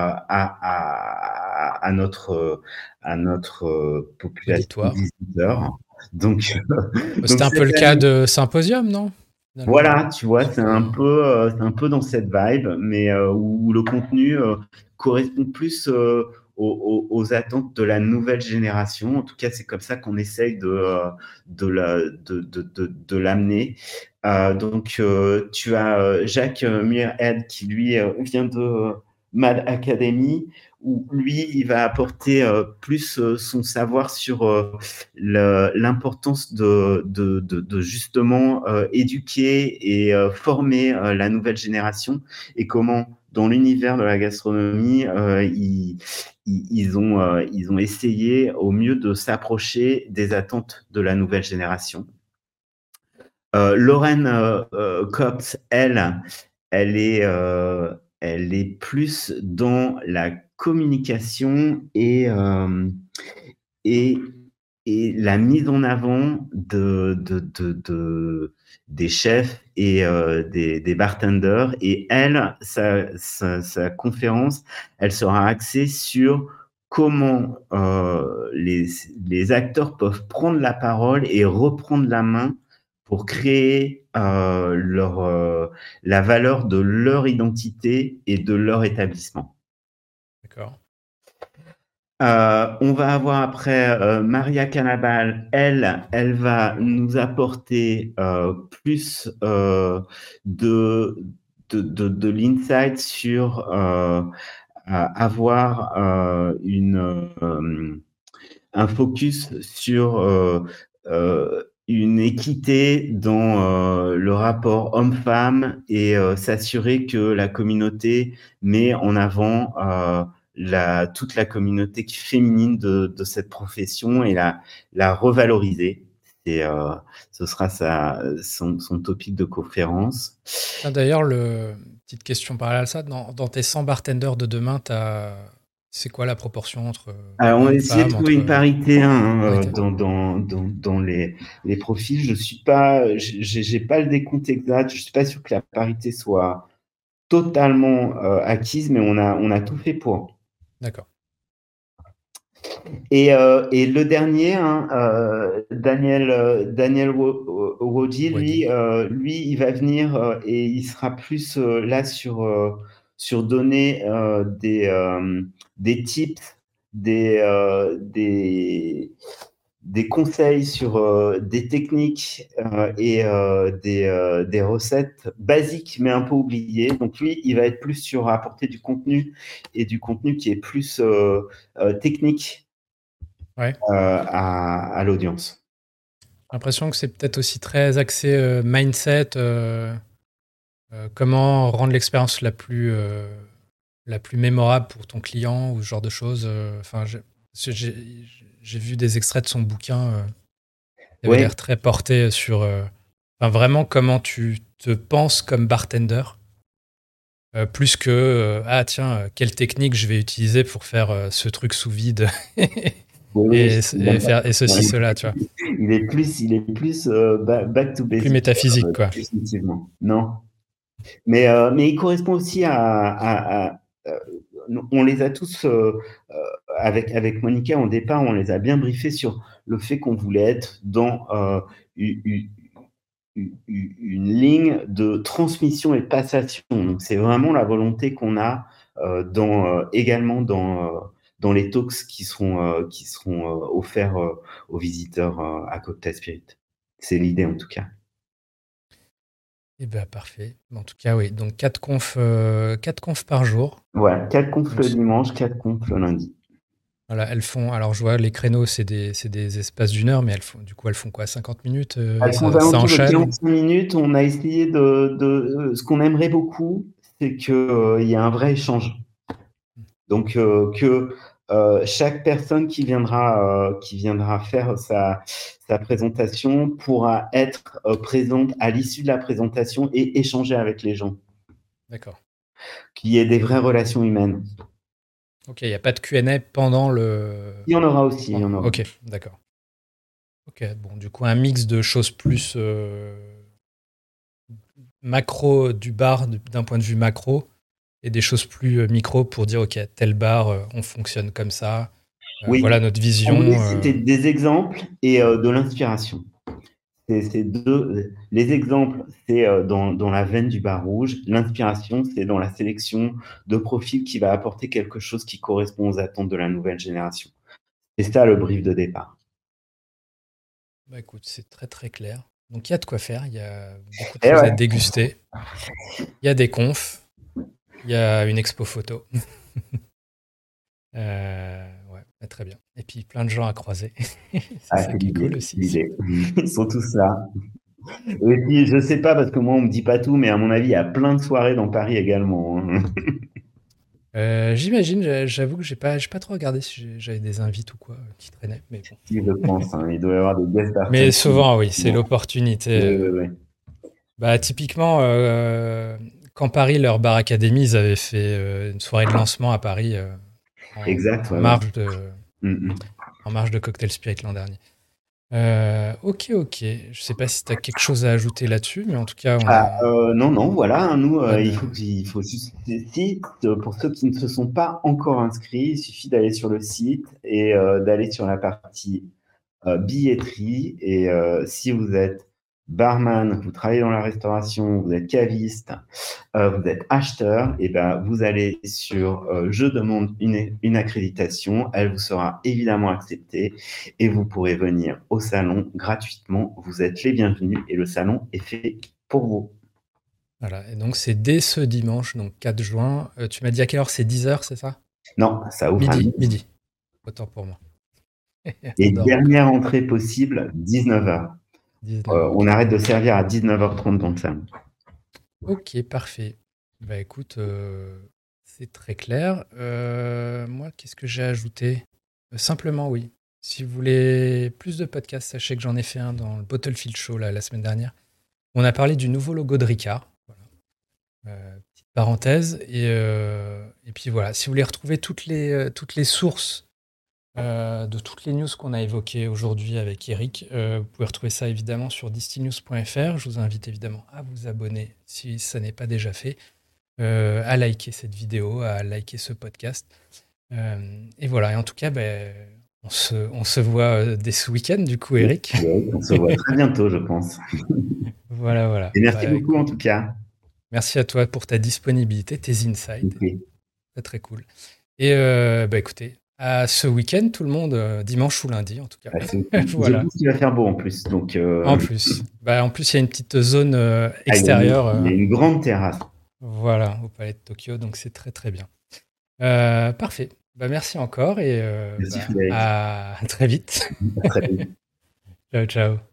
notre population
Auditoire.
visiteur. Donc,
C'était un peu le cas de Symposium, non? Finalement,
voilà, tu vois, c'est un peu dans cette vibe, mais où le contenu correspond plus aux attentes de la nouvelle génération. En tout cas, c'est comme ça qu'on essaye de l'amener. Donc, tu as Jacques Muirhead qui, lui, vient de Mad Academy, où lui, il va apporter plus son savoir sur l'importance de justement éduquer et former la nouvelle génération et comment, dans l'univers de la gastronomie, ils ont essayé au mieux de s'approcher des attentes de la nouvelle génération. Lauren Copt, elle est plus dans la communication et, et la mise en avant des chefs et des bartenders. Et elle, sa conférence, elle sera axée sur comment les acteurs peuvent prendre la parole et reprendre la main pour créer la valeur de leur identité et de leur établissement.
D'accord.
On va avoir après Maria Cannabal. Elle va nous apporter plus de l'insight sur avoir un focus sur une équité dans le rapport homme-femme et s'assurer que la communauté met en avant toute la communauté féminine de cette profession et la revaloriser. Et ce sera son topic de conférence.
D'ailleurs, petite question parallèle à ça, dans tes 100 bartenders de demain, c'est quoi la proportion entre
Alors, on a essayé de
hommes-femmes,
trouver une parité
parité.
dans les profils. J'ai pas le décompte exact. Je suis pas sûr que la parité soit totalement acquise, mais on a tout fait pour.
D'accord.
Et le dernier, Daniel Wodi, lui, il va venir et il sera plus là sur donner des tips, des conseils sur des techniques et des recettes basiques mais un peu oubliées. Donc lui, il va être plus sur apporter du contenu et du contenu qui est plus technique à l'audience.
J'ai l'impression que c'est peut-être aussi très axé mindset, comment rendre l'expérience la plus mémorable pour ton client ou ce genre de choses. Enfin, j'ai vu des extraits de son bouquin qui avait l'air très porté sur vraiment comment tu te penses comme bartender. Plus que tiens, quelle technique je vais utiliser pour faire ce truc sous vide et ceci, cela, tu vois.
Il est plus back to basic.
Plus métaphysique, quoi.
Définitivement. Non. Mais il correspond aussi on les a tous, avec Monica, au départ, on les a bien briefés sur le fait qu'on voulait être dans une ligne de transmission et de passation. Donc, c'est vraiment la volonté qu'on a également dans les talks qui seront offerts aux visiteurs à Cocktail Spirit. C'est l'idée en tout cas.
Eh bien, parfait. En tout cas, oui. Donc, 4 confs par jour.
Voilà, 4 confs
Donc,
le dimanche, 4 confs le lundi.
Voilà, elles font. Alors, je vois les créneaux, c'est des espaces d'1 heure, mais elles font quoi, 50 minutes
Elles font aux
ça
alentours de
enchaîne.
45 minutes. On a essayé ce qu'on aimerait beaucoup, c'est qu'il y ait un vrai échange. Donc, que chaque personne qui viendra faire sa présentation pourra être présente à l'issue de la présentation et échanger avec les gens.
D'accord.
Qu'il y ait des vraies relations humaines.
Ok, il n'y a pas de Q&A pendant le.
Il y en aura aussi, il y en aura.
Ok, d'accord. Ok, bon, du coup, un mix de choses plus macro du bar, d'un point de vue macro, et des choses plus micro pour dire, ok, tel bar, on fonctionne comme ça.
Oui,
Voilà notre
on voulait
vision.
citer des exemples et de l'inspiration. Les exemples, c'est dans la veine du bar rouge. L'inspiration, c'est dans la sélection de profils qui va apporter quelque chose qui correspond aux attentes de la nouvelle génération. C'est ça le brief de départ.
Bah écoute, c'est très très clair. Donc il y a de quoi faire, il y a beaucoup de
Et
choses à
ouais,
déguster. Il y a des confs, il y a une expo photo. Ouais, bah, très bien. Et puis plein de gens à croiser. C'est ça
c'est
qui est
l'idée,
cool aussi.
l'idée. Ils sont tous là. Et puis, je sais pas, parce que moi, on me dit pas tout, mais à mon avis, il y a plein de soirées dans Paris également, hein.
J'imagine, j'avoue que j'ai pas trop regardé si j'avais des invites ou quoi qui traînaient, mais bon.
Si, je pense, hein. Il doit y avoir des guest
Mais
artists.
souvent, oui, c'est
Bon.
l'opportunité.
Oui, oui, oui.
Bah, typiquement, quand Paris, leur bar Académie, ils avaient fait une soirée de lancement à Paris
Exact,
en
ouais, ouais.
marge de,
Mm, mm.
en marge de Cocktail Spirit l'an dernier. Ok, ok. Je sais pas si tu as quelque chose à ajouter là-dessus, mais en tout cas, on a
Non, non, voilà, hein, nous,
bonne.
il faut juste, pour ceux qui ne se sont pas encore inscrits, il suffit d'aller sur le site et d'aller sur la partie billetterie. Et si vous êtes barman, vous travaillez dans la restauration, vous êtes caviste, vous êtes acheteur, et ben vous allez sur je demande une accréditation, elle vous sera évidemment acceptée et vous pourrez venir au salon gratuitement. Vous êtes les bienvenus et le salon est fait pour vous.
Voilà. Et donc, c'est dès ce dimanche, donc 4 juin. Tu m'as dit à quelle heure? C'est 10 heures, c'est ça?
Non, ça ouvre à
Midi,
midi.
midi. Autant pour moi. On
Et
dort encore.
dernière entrée possible, 19h.
19h,
On
ok.
arrête de servir à 19h30 dans le salon.
Ok, parfait. Bah écoute, c'est très clair. Moi, qu'est-ce que j'ai ajouté? Simplement, oui. Si vous voulez plus de podcasts, sachez que j'en ai fait un dans le Bottlefield Show là, la semaine dernière. On a parlé du nouveau logo de Ricard. Voilà. Petite parenthèse. Et puis voilà, si vous voulez retrouver toutes les sources de toutes les news qu'on a évoquées aujourd'hui avec Eric, vous pouvez retrouver ça évidemment sur distillnews.fr. Je vous invite évidemment à vous abonner si ça n'est pas déjà fait, à liker cette vidéo, à liker ce podcast. Et voilà, et en tout cas, ben, on se voit dès ce week-end, du coup, Eric.
Oui, on se voit très bientôt, je pense.
Voilà, voilà.
Et merci
Bah,
beaucoup
écoute,
en tout cas.
merci à toi pour ta disponibilité, tes insights.
Ok.
Très, très cool. Et bah, écoutez, à ce week-end, tout le monde, dimanche ou lundi, en tout cas.
Je
Voilà.
pense qu'il va faire beau en plus. Donc,
En plus. Bah, en plus, il y a une petite zone extérieure.
il y a une grande terrasse.
Voilà, au Palais de Tokyo, donc c'est très, très bien. Parfait. Bah, merci encore et
Merci
bah,
Frédéric.
à très vite.
À très vite.
Ciao, ciao.